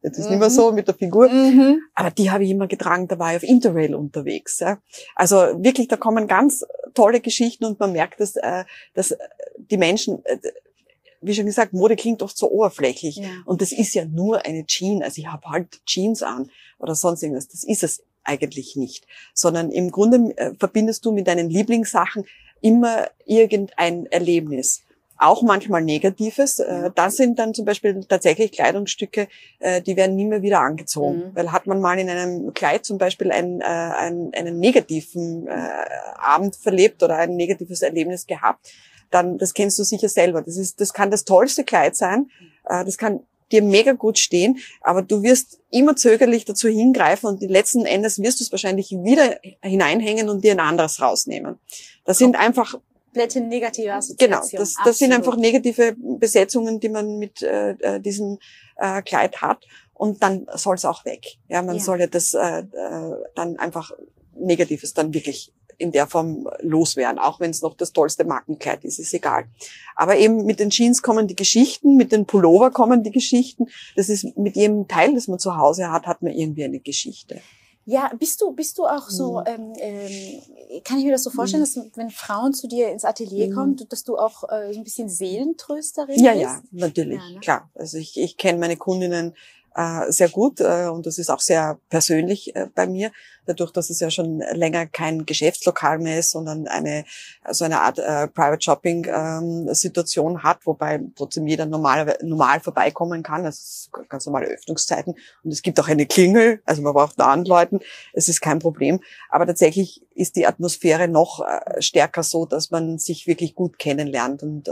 Das ist nicht mehr so mit der Figur. Aber die habe ich immer getragen, da war ich auf Interrail unterwegs. Ja. Also wirklich, da kommen ganz tolle Geschichten und man merkt, dass die Menschen, wie schon gesagt, Mode klingt oft so oberflächlich. Ja. Und das ist ja nur eine Jeans. Also ich habe halt Jeans an oder sonst irgendwas. Das ist es eigentlich nicht. Sondern im Grunde verbindest du mit deinen Lieblingssachen immer irgendein Erlebnis. Auch manchmal Negatives. Das sind dann zum Beispiel tatsächlich Kleidungsstücke, die werden nie mehr wieder angezogen. Weil hat man mal in einem Kleid zum Beispiel einen negativen Abend verlebt oder ein negatives Erlebnis gehabt, dann, das kennst du sicher selber. Das kann das tollste Kleid sein. Das kann dir mega gut stehen, aber du wirst immer zögerlich dazu hingreifen und letzten Endes wirst du es wahrscheinlich wieder hineinhängen und dir ein anderes rausnehmen. Das sind einfach komplette negative Assoziationen. Genau, das sind einfach negative Besetzungen, die man mit diesem Kleid hat und dann soll es auch weg. Ja, man soll ja das dann einfach Negatives dann wirklich in der Form loswerden, auch wenn es noch das tollste Markenkleid ist egal. Aber eben mit den Jeans kommen die Geschichten, mit den Pullover kommen die Geschichten. Das ist mit jedem Teil, das man zu Hause hat man irgendwie eine Geschichte. Ja, bist du auch so, kann ich mir das so vorstellen, dass wenn Frauen zu dir ins Atelier kommen, dass du auch so ein bisschen Seelentrösterin bist? Ja, natürlich, ja, ne? Klar. Also ich kenne meine Kundinnen sehr gut und das ist auch sehr persönlich bei mir, dadurch, dass es ja schon länger kein Geschäftslokal mehr ist, sondern eine Art Private Shopping Situation hat, wobei trotzdem jeder normal vorbeikommen kann. Das ist ganz normale Öffnungszeiten und es gibt auch eine Klingel, also man braucht nur anläuten, es ist kein Problem. Aber tatsächlich ist die Atmosphäre noch stärker so, dass man sich wirklich gut kennenlernt und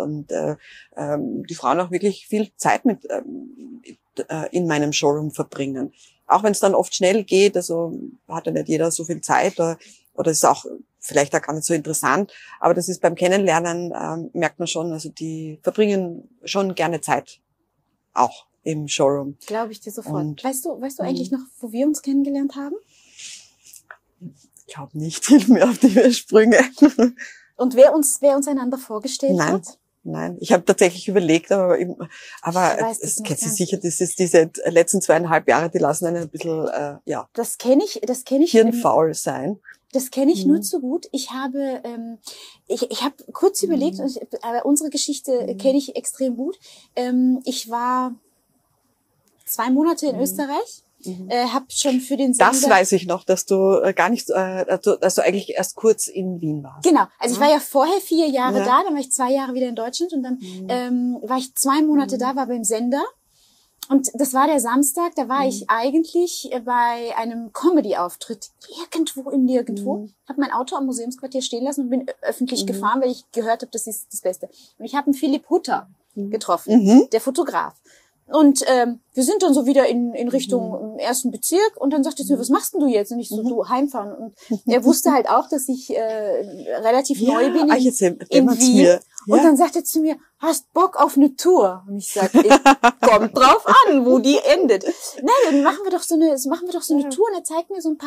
die Frauen auch wirklich viel Zeit mit in meinem Showroom verbringen. Auch wenn es dann oft schnell geht, also hat ja nicht jeder so viel Zeit oder ist auch vielleicht auch gar nicht so interessant, aber das ist beim Kennenlernen, merkt man schon, also die verbringen schon gerne Zeit auch im Showroom. Glaube ich dir sofort. Und, weißt du eigentlich noch, wo wir uns kennengelernt haben? Ich glaube nicht, hilf mir auf die Sprünge. Und wer uns einander vorgestellt hat? Nein, ich habe tatsächlich überlegt, aber das kennst du sicher, das ist diese letzten 2,5 Jahre, die lassen einen ein bisschen, Das kenne ich. Hirnfaul sein. Das kenne ich nur zu gut. Ich habe kurz überlegt, aber unsere Geschichte kenne ich extrem gut. Ich war 2 Monate in Österreich. Hab schon für den Sender... Das weiß ich noch, dass du gar nicht, dass du eigentlich erst kurz in Wien warst. Genau, also ich war ja vorher 4 Jahre da, dann war ich 2 Jahre wieder in Deutschland und dann war ich 2 Monate da, war beim Sender und das war der Samstag, da war ich eigentlich bei einem Comedy-Auftritt irgendwo im Nirgendwo, habe mein Auto am Museumsquartier stehen lassen und bin öffentlich gefahren, weil ich gehört habe, das ist das Beste. Und ich habe einen Philipp Hutter getroffen, der Fotograf. Und wir sind dann so wieder in Richtung 1. Bezirk und dann sagte er zu mir, was machst denn du jetzt? Und ich so, du, heimfahren. Und er wusste halt auch, dass ich relativ neu bin in Wien. Ja. Und dann sagte er zu mir, hast Bock auf eine Tour? Und ich sagte, kommt drauf an, wo die endet. Nein, dann machen wir doch so eine Tour und er zeigt mir so ein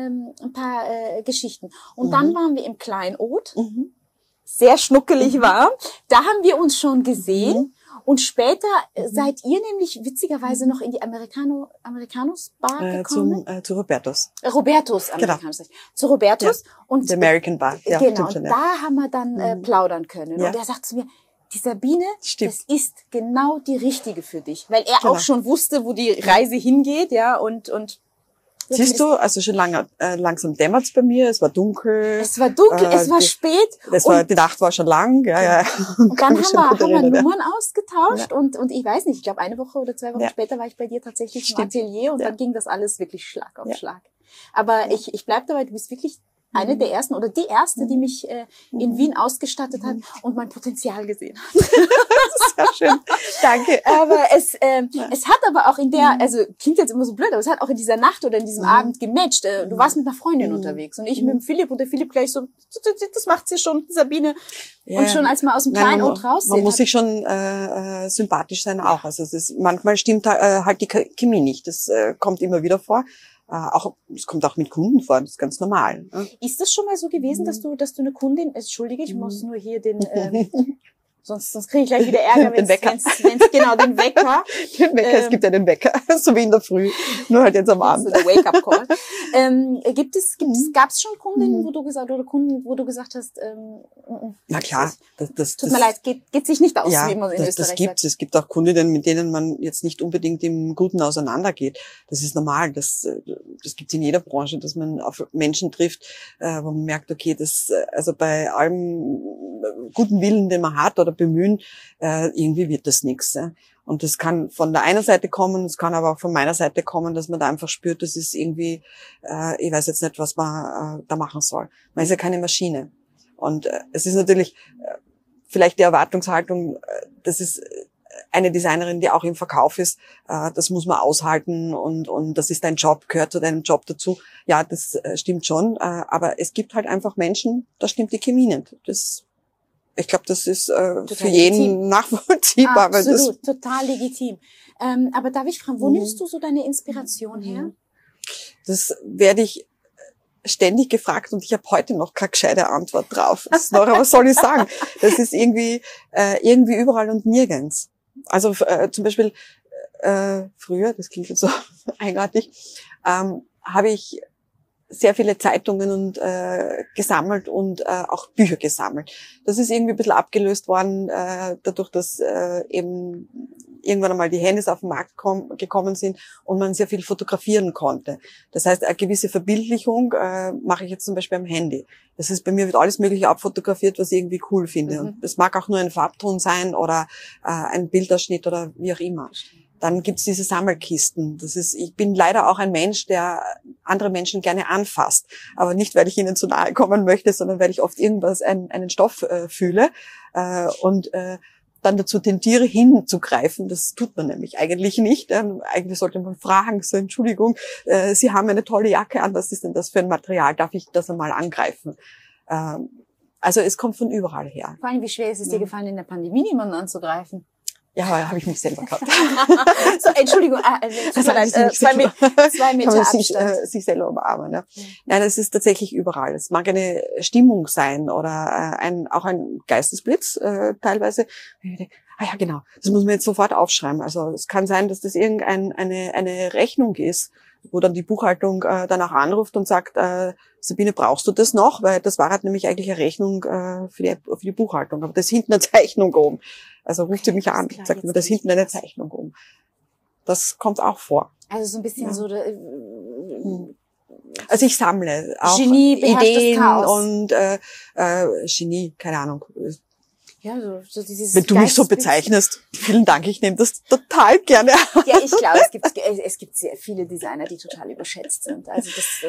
paar Geschichten. Und dann waren wir im Kleinod, sehr schnuckelig warm. Da haben wir uns schon gesehen. Und später seid ihr nämlich witzigerweise noch in die Americanos Bar gekommen? Zu Robertos. Robertos Americanos. Genau. Zu Robertos. Ja. Und die American Bar. Ja, genau. Und da haben wir dann plaudern können. Ja. Und er sagt zu mir, die Sabine, das ist genau die richtige für dich. Weil er auch schon wusste, wo die Reise hingeht, ja, und siehst du, also schon langsam dämmert's bei mir, es war dunkel. Es war spät. Die Nacht war schon lang, ja. Und dann haben wir Nummern ausgetauscht und ich weiß nicht, ich glaube 1 Woche oder 2 Wochen später war ich bei dir tatsächlich im Atelier und dann ging das alles wirklich Schlag auf Schlag. Aber ich bleib dabei, du bist wirklich eine der ersten oder die erste, die mich in Wien ausgestattet hat und mein Potenzial gesehen hat. Das ist ja schön. Danke. Aber es hat aber auch in der, also klingt jetzt immer so blöd, aber es hat auch in dieser Nacht oder in diesem Abend gematcht. Du warst mit einer Freundin unterwegs und ich mit dem Philipp und der Philipp gleich so, das macht sie schon, Sabine. Ja. Und schon als man aus dem Kleinod raus man muss sich schon sympathisch sein auch. Also manchmal stimmt halt die Chemie nicht. Das kommt immer wieder vor. Es kommt auch mit Kunden vor, das ist ganz normal. Ist das schon mal so gewesen, dass du eine Kundin, entschuldige, ich muss nur hier den Sonst kriege ich gleich wieder Ärger, Den Wecker. wenn's genau, den Wecker. Den Wecker, es gibt ja den Wecker, so wie in der Früh, nur halt jetzt am Abend. So der Wake-up-Call. Gab's schon Kundinnen, oder Kunden, wo du gesagt hast, na klar, tut mir leid, geht sich nicht aus, ja, wie man in Österreich das gibt's. sagt. Es gibt auch Kundinnen, mit denen man jetzt nicht unbedingt im Guten auseinandergeht. Das ist normal. Das gibt's in jeder Branche, dass man auf Menschen trifft, wo man merkt, okay, also bei allem guten Willen, den man hat oder Bemühen, irgendwie wird das nichts. Und das kann von der einen Seite kommen, es kann aber auch von meiner Seite kommen, dass man da einfach spürt, das ist irgendwie, ich weiß jetzt nicht, was man da machen soll. Man ist ja keine Maschine. Und es ist natürlich vielleicht die Erwartungshaltung, das ist eine Designerin, die auch im Verkauf ist, das muss man aushalten und das ist dein Job, gehört zu deinem Job dazu. Ja, das stimmt schon, aber es gibt halt einfach Menschen, da stimmt die Chemie nicht. Ich glaube, das ist für jeden legitim. Nachvollziehbar. Absolut, total legitim. Aber darf ich fragen, wo nimmst du so deine Inspiration her? Das werde ich ständig gefragt und ich habe heute noch keine gescheite Antwort drauf. Nora, was soll ich sagen? Das ist irgendwie überall und nirgends. Also zum Beispiel früher, das klingt jetzt so eigenartig, habe ich sehr viele Zeitungen und gesammelt und auch Bücher gesammelt. Das ist irgendwie ein bisschen abgelöst worden, dadurch, dass eben irgendwann einmal die Handys auf den Markt gekommen sind und man sehr viel fotografieren konnte. Das heißt, eine gewisse Verbildlichung mache ich jetzt zum Beispiel am Handy. Das ist bei mir, wird alles Mögliche abfotografiert, was ich irgendwie cool finde. Und das mag auch nur ein Farbton sein oder ein Bildausschnitt oder wie auch immer. Dann gibt's diese Sammelkisten. Ich bin leider auch ein Mensch, der andere Menschen gerne anfasst. Aber nicht, weil ich ihnen zu nahe kommen möchte, sondern weil ich oft einen Stoff fühle und dann dazu tendiere, hinzugreifen. Das tut man nämlich eigentlich nicht. Eigentlich sollte man fragen, so Entschuldigung, Sie haben eine tolle Jacke an, was ist denn das für ein Material? Darf ich das einmal angreifen? Also es kommt von überall her. Vor allem, wie schwer ist es dir gefallen, in der Pandemie niemanden anzugreifen? Ja, habe ich mich selber gehabt. So, Entschuldigung, zwei Meter Abstand. Sich selber umarmen. Ja. Nein, es ist tatsächlich überall. Es mag eine Stimmung sein oder auch ein Geistesblitz teilweise. Ich denke, ja genau, das muss man jetzt sofort aufschreiben. Also es kann sein, dass das eine Rechnung ist, wo dann die Buchhaltung danach anruft und sagt, Sabine, brauchst du das noch? Weil das war halt nämlich eigentlich eine Rechnung für die Buchhaltung. Aber da ist hinten eine Zeichnung oben. Also ruft sie mich an und sagt mir, da ist hinten eine Zeichnung oben. Das kommt auch vor. Also so ein bisschen so... Also ich sammle auch Genie, Ideen und Genie, keine Ahnung. Ja, so dieses wenn du mich so bezeichnest, vielen Dank, ich nehme das total gerne an. Ja, ich glaube, es gibt sehr viele Designer, die total überschätzt sind. Also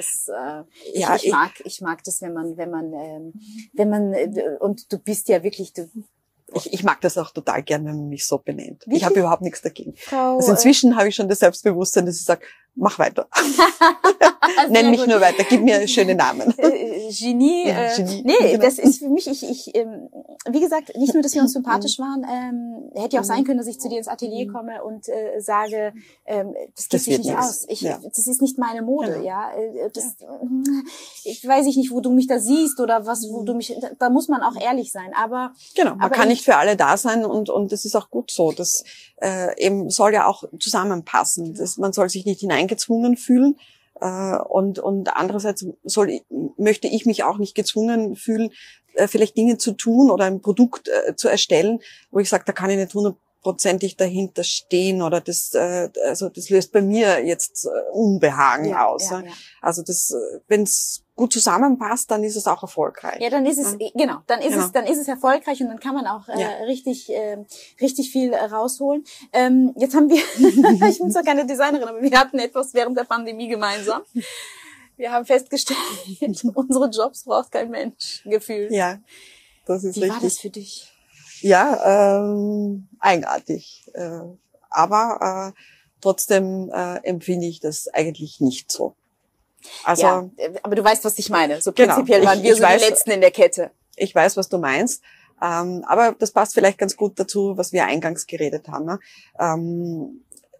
ich mag das, wenn man und du bist ja wirklich, ich mag das auch total gern, wenn man mich so benennt. Wirklich? Ich habe überhaupt nichts dagegen. Also inzwischen habe ich schon das Selbstbewusstsein, dass ich sage, mach weiter. Also nenn mich nur weiter, gib mir schöne Namen. Genie. Nee, genau. Das ist für mich, wie gesagt, nicht nur, dass wir uns sympathisch waren, hätte ja auch sein können, dass ich zu dir ins Atelier komme und sage, das geht sich nicht aus. Das ist nicht meine Mode, genau. Ja. Ich weiß nicht, wo du mich da siehst oder da muss man auch ehrlich sein. Aber genau, man kann nicht für alle da sein und das ist auch gut so. Das eben soll ja auch zusammenpassen. Man soll sich nicht hineingezwungen fühlen. Und andererseits möchte ich mich auch nicht gezwungen fühlen, vielleicht Dinge zu tun oder ein Produkt zu erstellen, wo ich sage, da kann ich nicht 100%ig dahinter stehen oder das löst bei mir jetzt Unbehagen aus. Ja. Also wenn es gut zusammenpasst, dann ist es auch erfolgreich. Ja, dann ist es dann ist es erfolgreich und dann kann man auch richtig viel rausholen. Jetzt haben wir, ich bin zwar keine Designerin, aber wir hatten etwas während der Pandemie gemeinsam. Wir haben festgestellt, unsere Jobs braucht kein Mensch, gefühlt. Ja, das ist richtig. Wie war das für dich? Ja, eigenartig. Aber trotzdem empfinde ich das eigentlich nicht so. Also, ja, aber du weißt, was ich meine. So prinzipiell waren wir so die Letzten in der Kette. Ich weiß, was du meinst. Aber das passt vielleicht ganz gut dazu, was wir eingangs geredet haben. Ne?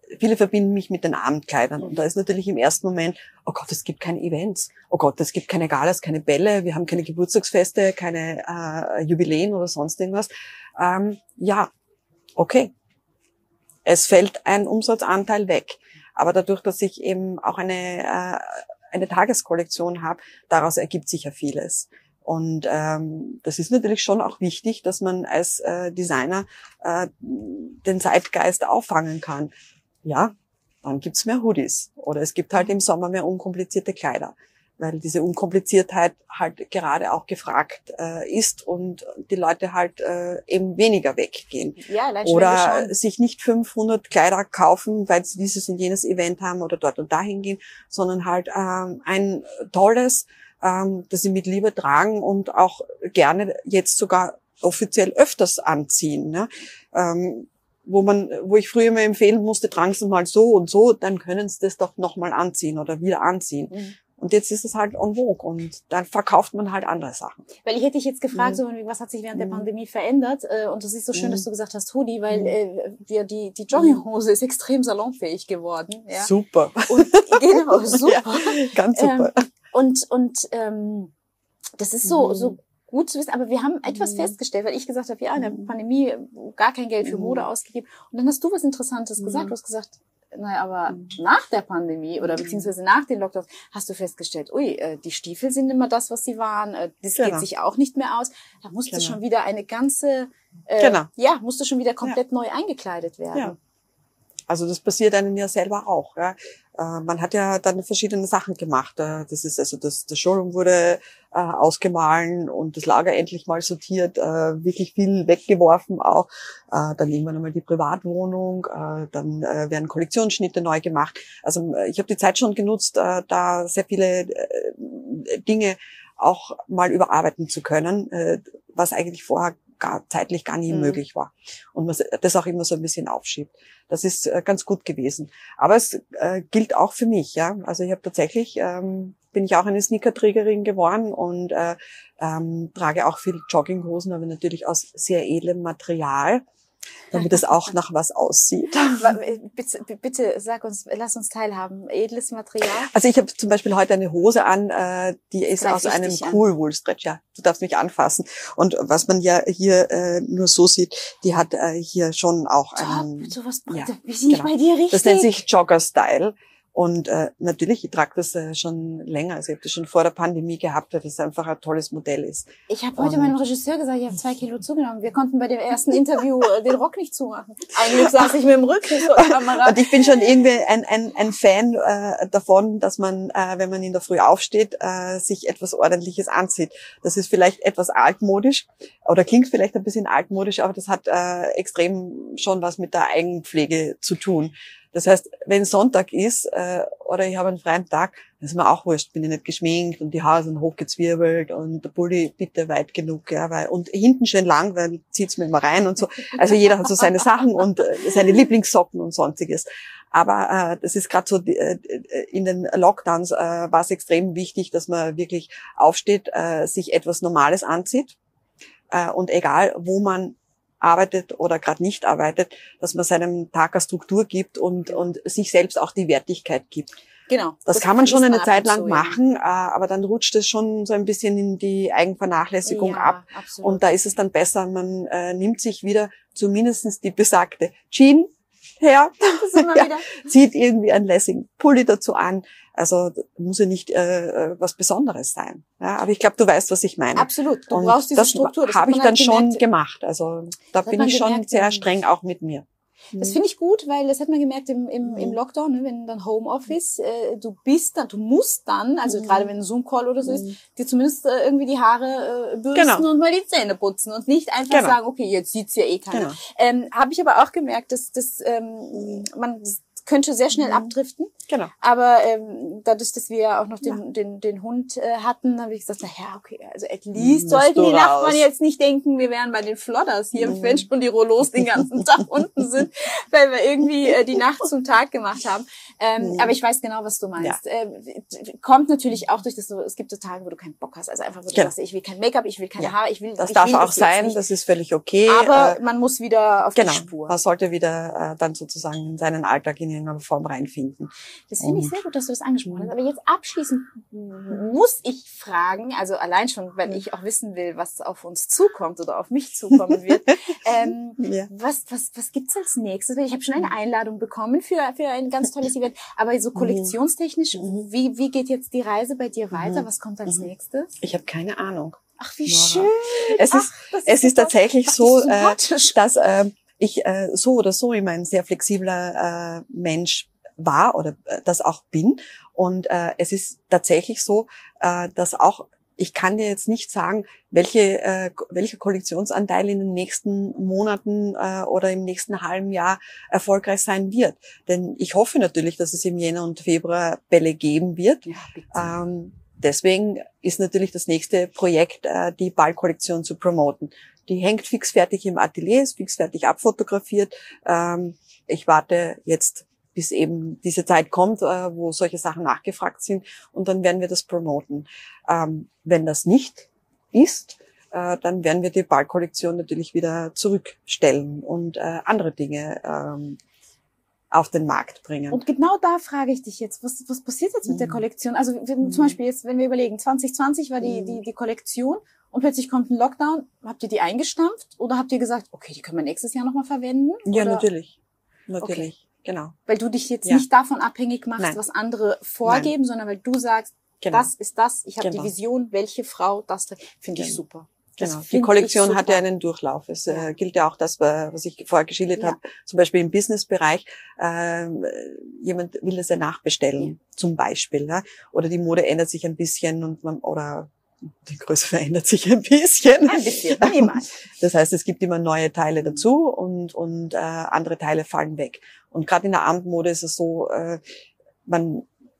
viele verbinden mich mit den Abendkleidern. Und da ist natürlich im ersten Moment, oh Gott, es gibt keine Events. Oh Gott, es gibt keine Galas, keine Bälle. Wir haben keine Geburtstagsfeste, keine Jubiläen oder sonst irgendwas. Ja, okay. Es fällt ein Umsatzanteil weg. Aber dadurch, dass ich eben auch eine Tageskollektion habe, daraus ergibt sich ja vieles. Und das ist natürlich schon auch wichtig, dass man als Designer den Zeitgeist auffangen kann. Ja, dann gibt's mehr Hoodies. Oder es gibt halt im Sommer mehr unkomplizierte Kleider. Weil diese Unkompliziertheit halt gerade auch gefragt ist und die Leute halt eben weniger weggehen. Ja, oder sich nicht 500 Kleider kaufen, weil sie dieses und jenes Event haben oder dort und dahin gehen, sondern halt ein tolles, das sie mit Liebe tragen und auch gerne jetzt sogar offiziell öfters anziehen. Ne? Wo ich früher immer empfehlen musste, tragen Sie mal so und so, dann können Sie das doch nochmal anziehen oder wieder anziehen. Mhm. Und jetzt ist es halt en vogue und dann verkauft man halt andere Sachen. Weil ich hätte dich jetzt gefragt, so, was hat sich während der Pandemie verändert? Und das ist so schön, dass du gesagt hast, Hoodie, weil die Jogginghose ist extrem salonfähig geworden. Ja? Super. Und, genau, super. Ja, ganz super. Das ist so gut zu wissen, aber wir haben etwas festgestellt, weil ich gesagt habe, ja, in der Pandemie gar kein Geld für Mode ausgegeben. Und dann hast du was Interessantes gesagt. Du hast gesagt, naja, aber nach der Pandemie oder beziehungsweise nach den Lockdowns hast du festgestellt, die Stiefel sind immer das, was sie waren. Das geht sich auch nicht mehr aus. Da musste schon wieder eine ganze, musste schon wieder komplett neu eingekleidet werden. Ja. Also das passiert einem ja selber auch. Ja. Man hat ja dann verschiedene Sachen gemacht. Das ist also das Showroom wurde ausgemahlen und das Lager endlich mal sortiert, wirklich viel weggeworfen auch. Dann irgendwann einmal die Privatwohnung, dann werden Kollektionsschnitte neu gemacht. Also ich habe die Zeit schon genutzt, da sehr viele Dinge auch mal überarbeiten zu können, was eigentlich vorher zeitlich gar nie möglich war. Und man das auch immer so ein bisschen aufschiebt. Das ist ganz gut gewesen. Aber es gilt auch für mich, ja. Also ich habe tatsächlich, bin ich auch eine Sneakerträgerin geworden und trage auch viel Jogginghosen, aber natürlich aus sehr edlem Material, damit es auch nach was aussieht. Bitte lass uns teilhaben. Edles Material? Also ich habe zum Beispiel heute eine Hose an, die ist aus einem Cool Wool Stretch. Ja, du darfst mich anfassen. Und was man ja hier nur so sieht, die hat hier schon auch einen... Sowas, wie sehe ich bei dir richtig? Das nennt sich Jogger Style. Und natürlich, ich trage das schon länger. Also ich habe das schon vor der Pandemie gehabt, weil das einfach ein tolles Modell ist. Ich habe heute meinem Regisseur gesagt, ich habe 2 Kilo zugenommen. Wir konnten bei dem ersten Interview den Rock nicht zumachen. Eigentlich saß ich mit dem Rücken zur Kamera. Und ich bin schon irgendwie ein Fan davon, dass man, wenn man in der Früh aufsteht, sich etwas Ordentliches anzieht. Das ist vielleicht etwas altmodisch oder klingt vielleicht ein bisschen altmodisch, aber das hat extrem schon was mit der Eigenpflege zu tun. Das heißt, wenn Sonntag ist oder ich habe einen freien Tag, dann ist mir auch wurscht, bin ich nicht geschminkt und die Haare sind hochgezwirbelt und der Pulli bitte weit genug, ja, und hinten schön lang, weil zieht's mir immer rein und so. Also jeder hat so seine Sachen und seine Lieblingssocken und sonstiges. Aber das ist gerade so in den Lockdowns war es extrem wichtig, dass man wirklich aufsteht, sich etwas Normales anzieht und egal, wo man arbeitet oder gerade nicht arbeitet, dass man seinem Tag eine Struktur gibt und sich selbst auch die Wertigkeit gibt. Genau. Das kann man schon eine Zeit lang machen, aber dann rutscht es schon so ein bisschen in die Eigenvernachlässigung ab. Absolut. Und da ist es dann besser, man nimmt sich wieder zumindest die besagte Jeans her, zieht irgendwie einen lässigen Pulli dazu an. Also muss ja nicht was Besonderes sein. Ja, aber ich glaube, du weißt, was ich meine. Absolut. Du brauchst diese Struktur. Das habe ich dann schon gemacht. Also da bin ich schon sehr streng auch mit mir. Das finde ich gut, weil das hat man gemerkt im Lockdown, ne, wenn dann Homeoffice, du musst dann, also gerade wenn ein Zoom-Call oder so ist, dir zumindest irgendwie die Haare bürsten und mal die Zähne putzen und nicht einfach sagen, okay, jetzt sieht's ja eh keiner. Habe ich aber auch gemerkt, dass man könnte sehr schnell abdriften. Genau. Aber dadurch, dass wir ja auch noch den Hund hatten, habe ich gesagt, okay, also at least sollten die Nachbarn jetzt nicht denken, wir wären bei den Flodders hier im Fenster und die Rollos den ganzen Tag unten sind, weil wir irgendwie die Nacht zum Tag gemacht haben. Aber ich weiß genau, was du meinst. Ja. Kommt natürlich auch durch das, es gibt so Tage, wo du keinen Bock hast. Also einfach, wo du sagst, ich will kein Make-up, ich will keine Haare, das darf auch sein, das ist völlig okay. Aber man muss wieder auf die Spur. Man sollte wieder dann sozusagen in seinen Alltag, in irgendeiner Form reinfinden. Das finde ich sehr gut, dass du das angesprochen hast. Aber jetzt abschließend muss ich fragen, also allein schon, weil ich auch wissen will, was auf uns zukommt oder auf mich zukommen wird. Was gibt's als nächstes? Ich habe schon eine Einladung bekommen für ein ganz tolles Event. Aber so kollektionstechnisch, wie geht jetzt die Reise bei dir weiter? Was kommt als nächstes? Ich habe keine Ahnung. Ach, wie schön. Es ist tatsächlich so, dass ich so oder so immer ein sehr flexibler Mensch war oder das auch bin. Und es ist tatsächlich so, dass auch, ich kann dir jetzt nicht sagen, welcher Kollektionsanteil in den nächsten Monaten oder im nächsten halben Jahr erfolgreich sein wird. Denn ich hoffe natürlich, dass es im Jänner und Februar Bälle geben wird. Ja, deswegen ist natürlich das nächste Projekt, die Ballkollektion zu promoten. Die hängt fixfertig im Atelier, ist fixfertig abfotografiert. Ich warte jetzt, bis eben diese Zeit kommt, wo solche Sachen nachgefragt sind, und dann werden wir das promoten. Wenn das nicht ist, dann werden wir die Ballkollektion natürlich wieder zurückstellen und andere Dinge auf den Markt bringen. Und genau da frage ich dich jetzt, was passiert jetzt mit der Kollektion? Also zum Beispiel jetzt, wenn wir überlegen, 2020 war die Kollektion und plötzlich kommt ein Lockdown. Habt ihr die eingestampft oder habt ihr gesagt, okay, die können wir nächstes Jahr nochmal verwenden? Ja, oder? Natürlich, okay. Genau. Weil du dich jetzt nicht davon abhängig machst, Nein. was andere vorgeben, sondern weil du sagst, das ist das, ich habe die Vision, welche Frau das trägt. Finde ich super. Genau. Die Kollektion hat ja einen Durchlauf. Es gilt ja auch das, was ich vorher geschildert habe, zum Beispiel im Businessbereich. Jemand will das ja nachbestellen, zum Beispiel. Ja? Oder die Mode ändert sich ein bisschen oder die Größe verändert sich ein bisschen. Ein bisschen, niemals. Das heißt, es gibt immer neue Teile dazu und andere Teile fallen weg. Und gerade in der Abendmode ist es so, man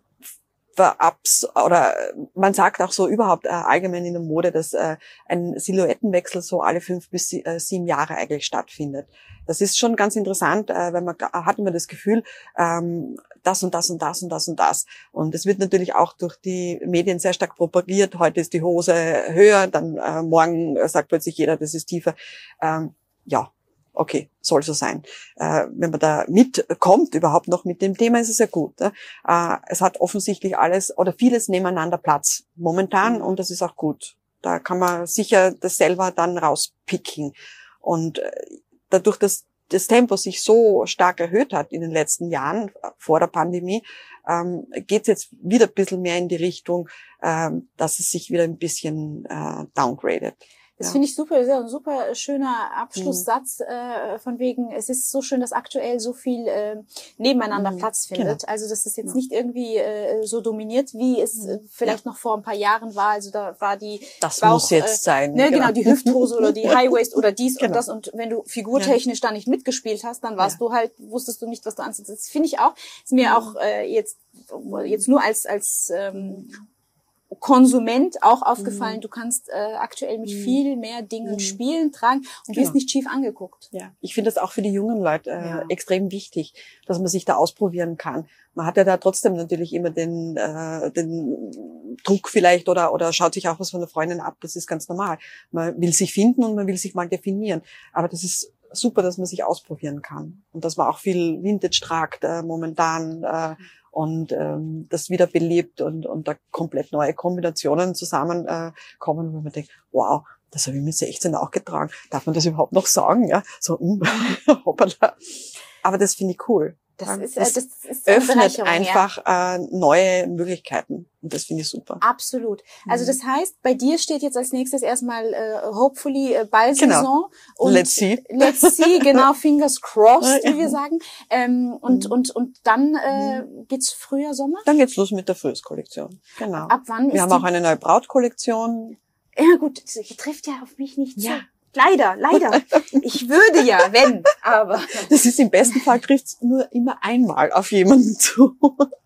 sagt auch so überhaupt allgemein in der Mode, dass ein Silhouettenwechsel so alle 5 bis 7 Jahre eigentlich stattfindet. Das ist schon ganz interessant, weil man hat immer das Gefühl, das und das und das und das und das. Und es wird natürlich auch durch die Medien sehr stark propagiert. Heute ist die Hose höher, dann morgen sagt plötzlich jeder, das ist tiefer. Ja. Okay, soll so sein. Wenn man da mitkommt, überhaupt noch mit dem Thema, ist es ja gut. Es hat offensichtlich alles oder vieles nebeneinander Platz momentan und das ist auch gut. Da kann man sicher das selber dann rauspicken. Und dadurch, dass das Tempo sich so stark erhöht hat in den letzten Jahren vor der Pandemie, geht es jetzt wieder ein bisschen mehr in die Richtung, dass es sich wieder ein bisschen downgradet. Das finde ich super, das ist ein super schöner Abschlusssatz, von wegen, es ist so schön, dass aktuell so viel nebeneinander Platz findet. Genau. Also dass es jetzt nicht irgendwie so dominiert, wie es vielleicht noch vor ein paar Jahren war. Also da war die das Bauch, muss jetzt sein. Ne, genau, die Hüfthose oder die High Waist oder dies und das. Und wenn du figurtechnisch da nicht mitgespielt hast, dann warst du halt, wusstest du nicht, was du anziehst. Das finde ich auch, ist mir auch jetzt nur als Konsument auch aufgefallen, du kannst aktuell mit viel mehr Dingen spielen, tragen und wirst nicht schief angeguckt. Ja, ich finde das auch für die jungen Leute extrem wichtig, dass man sich da ausprobieren kann. Man hat ja da trotzdem natürlich immer den Druck vielleicht oder schaut sich auch was von der Freundin ab, das ist ganz normal. Man will sich finden und man will sich mal definieren, aber das ist super, dass man sich ausprobieren kann und dass man auch viel Vintage tragt momentan und das wieder belebt und da komplett neue Kombinationen zusammenkommen, wo man denkt, wow, das habe ich mit 16 auch getragen. Darf man das überhaupt noch sagen? Ja, so hoppala. Aber das finde ich cool. Das ist öffnet einfach neue Möglichkeiten und das finde ich super. Absolut. Also das heißt, bei dir steht jetzt als nächstes erstmal hopefully Ballsaison. Genau. Und Let's see. Let's see, genau, fingers crossed, wie wir sagen. Und dann geht's Frühjahr, Sommer? Dann geht's los mit der Frühjahrskollektion. Genau. Ab wann wir haben auch eine neue Brautkollektion. Ja gut, das trifft ja auf mich nicht zu. Leider. Ich würde ja, wenn, aber. Das ist im besten Fall, trifft's nur immer einmal auf jemanden zu.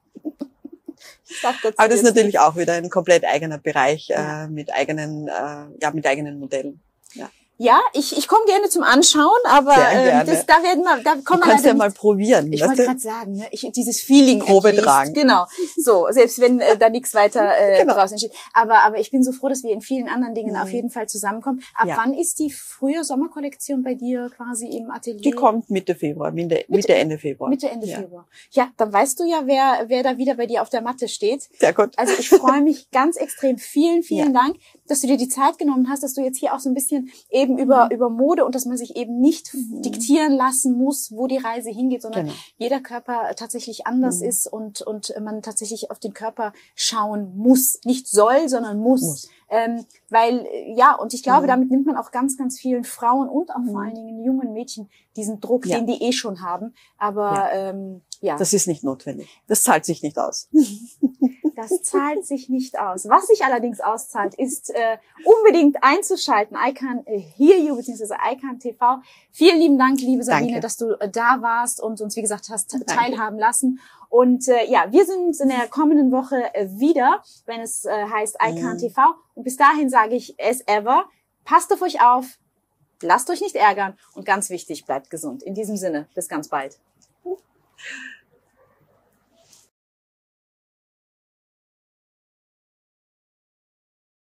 Aber das ist natürlich auch wieder ein komplett eigener Bereich mit eigenen Modellen. Ja. Ja, ich komme gerne zum Anschauen, aber da kommen wir kannst ja mal probieren. Ich wollte gerade sagen, ne, dieses Feeling Probe tragen. Genau. So, selbst wenn da nichts weiter draus entsteht. Aber ich bin so froh, dass wir in vielen anderen Dingen auf jeden Fall zusammenkommen. Ab wann ist die frühe Sommerkollektion bei dir quasi im Atelier? Die kommt Mitte Februar, Ende Februar. Mitte, Ende Februar. Ja, dann weißt du ja, wer da wieder bei dir auf der Matte steht. Sehr gut. Also ich freue mich ganz extrem. Vielen Dank, dass du dir die Zeit genommen hast, dass du jetzt hier auch so ein bisschen eben über Mode und dass man sich eben nicht diktieren lassen muss, wo die Reise hingeht, sondern jeder Körper tatsächlich anders ist und man tatsächlich auf den Körper schauen muss. Nicht soll, sondern muss. Weil, und ich glaube, damit nimmt man auch ganz, ganz vielen Frauen und auch vor allen Dingen jungen Mädchen diesen Druck, den die schon haben. Aber das ist nicht notwendig. Das zahlt sich nicht aus. Das zahlt sich nicht aus. Was sich allerdings auszahlt, ist unbedingt einzuschalten. I Can Hear You bzw. I Can TV. Vielen lieben Dank, liebe Sabine, dass du da warst und uns, wie gesagt, hast teilhaben lassen. Und wir sind uns in der kommenden Woche wieder, wenn es heißt I Can TV. Und bis dahin sage ich as ever, passt auf euch auf, lasst euch nicht ärgern und ganz wichtig, bleibt gesund. In diesem Sinne, bis ganz bald.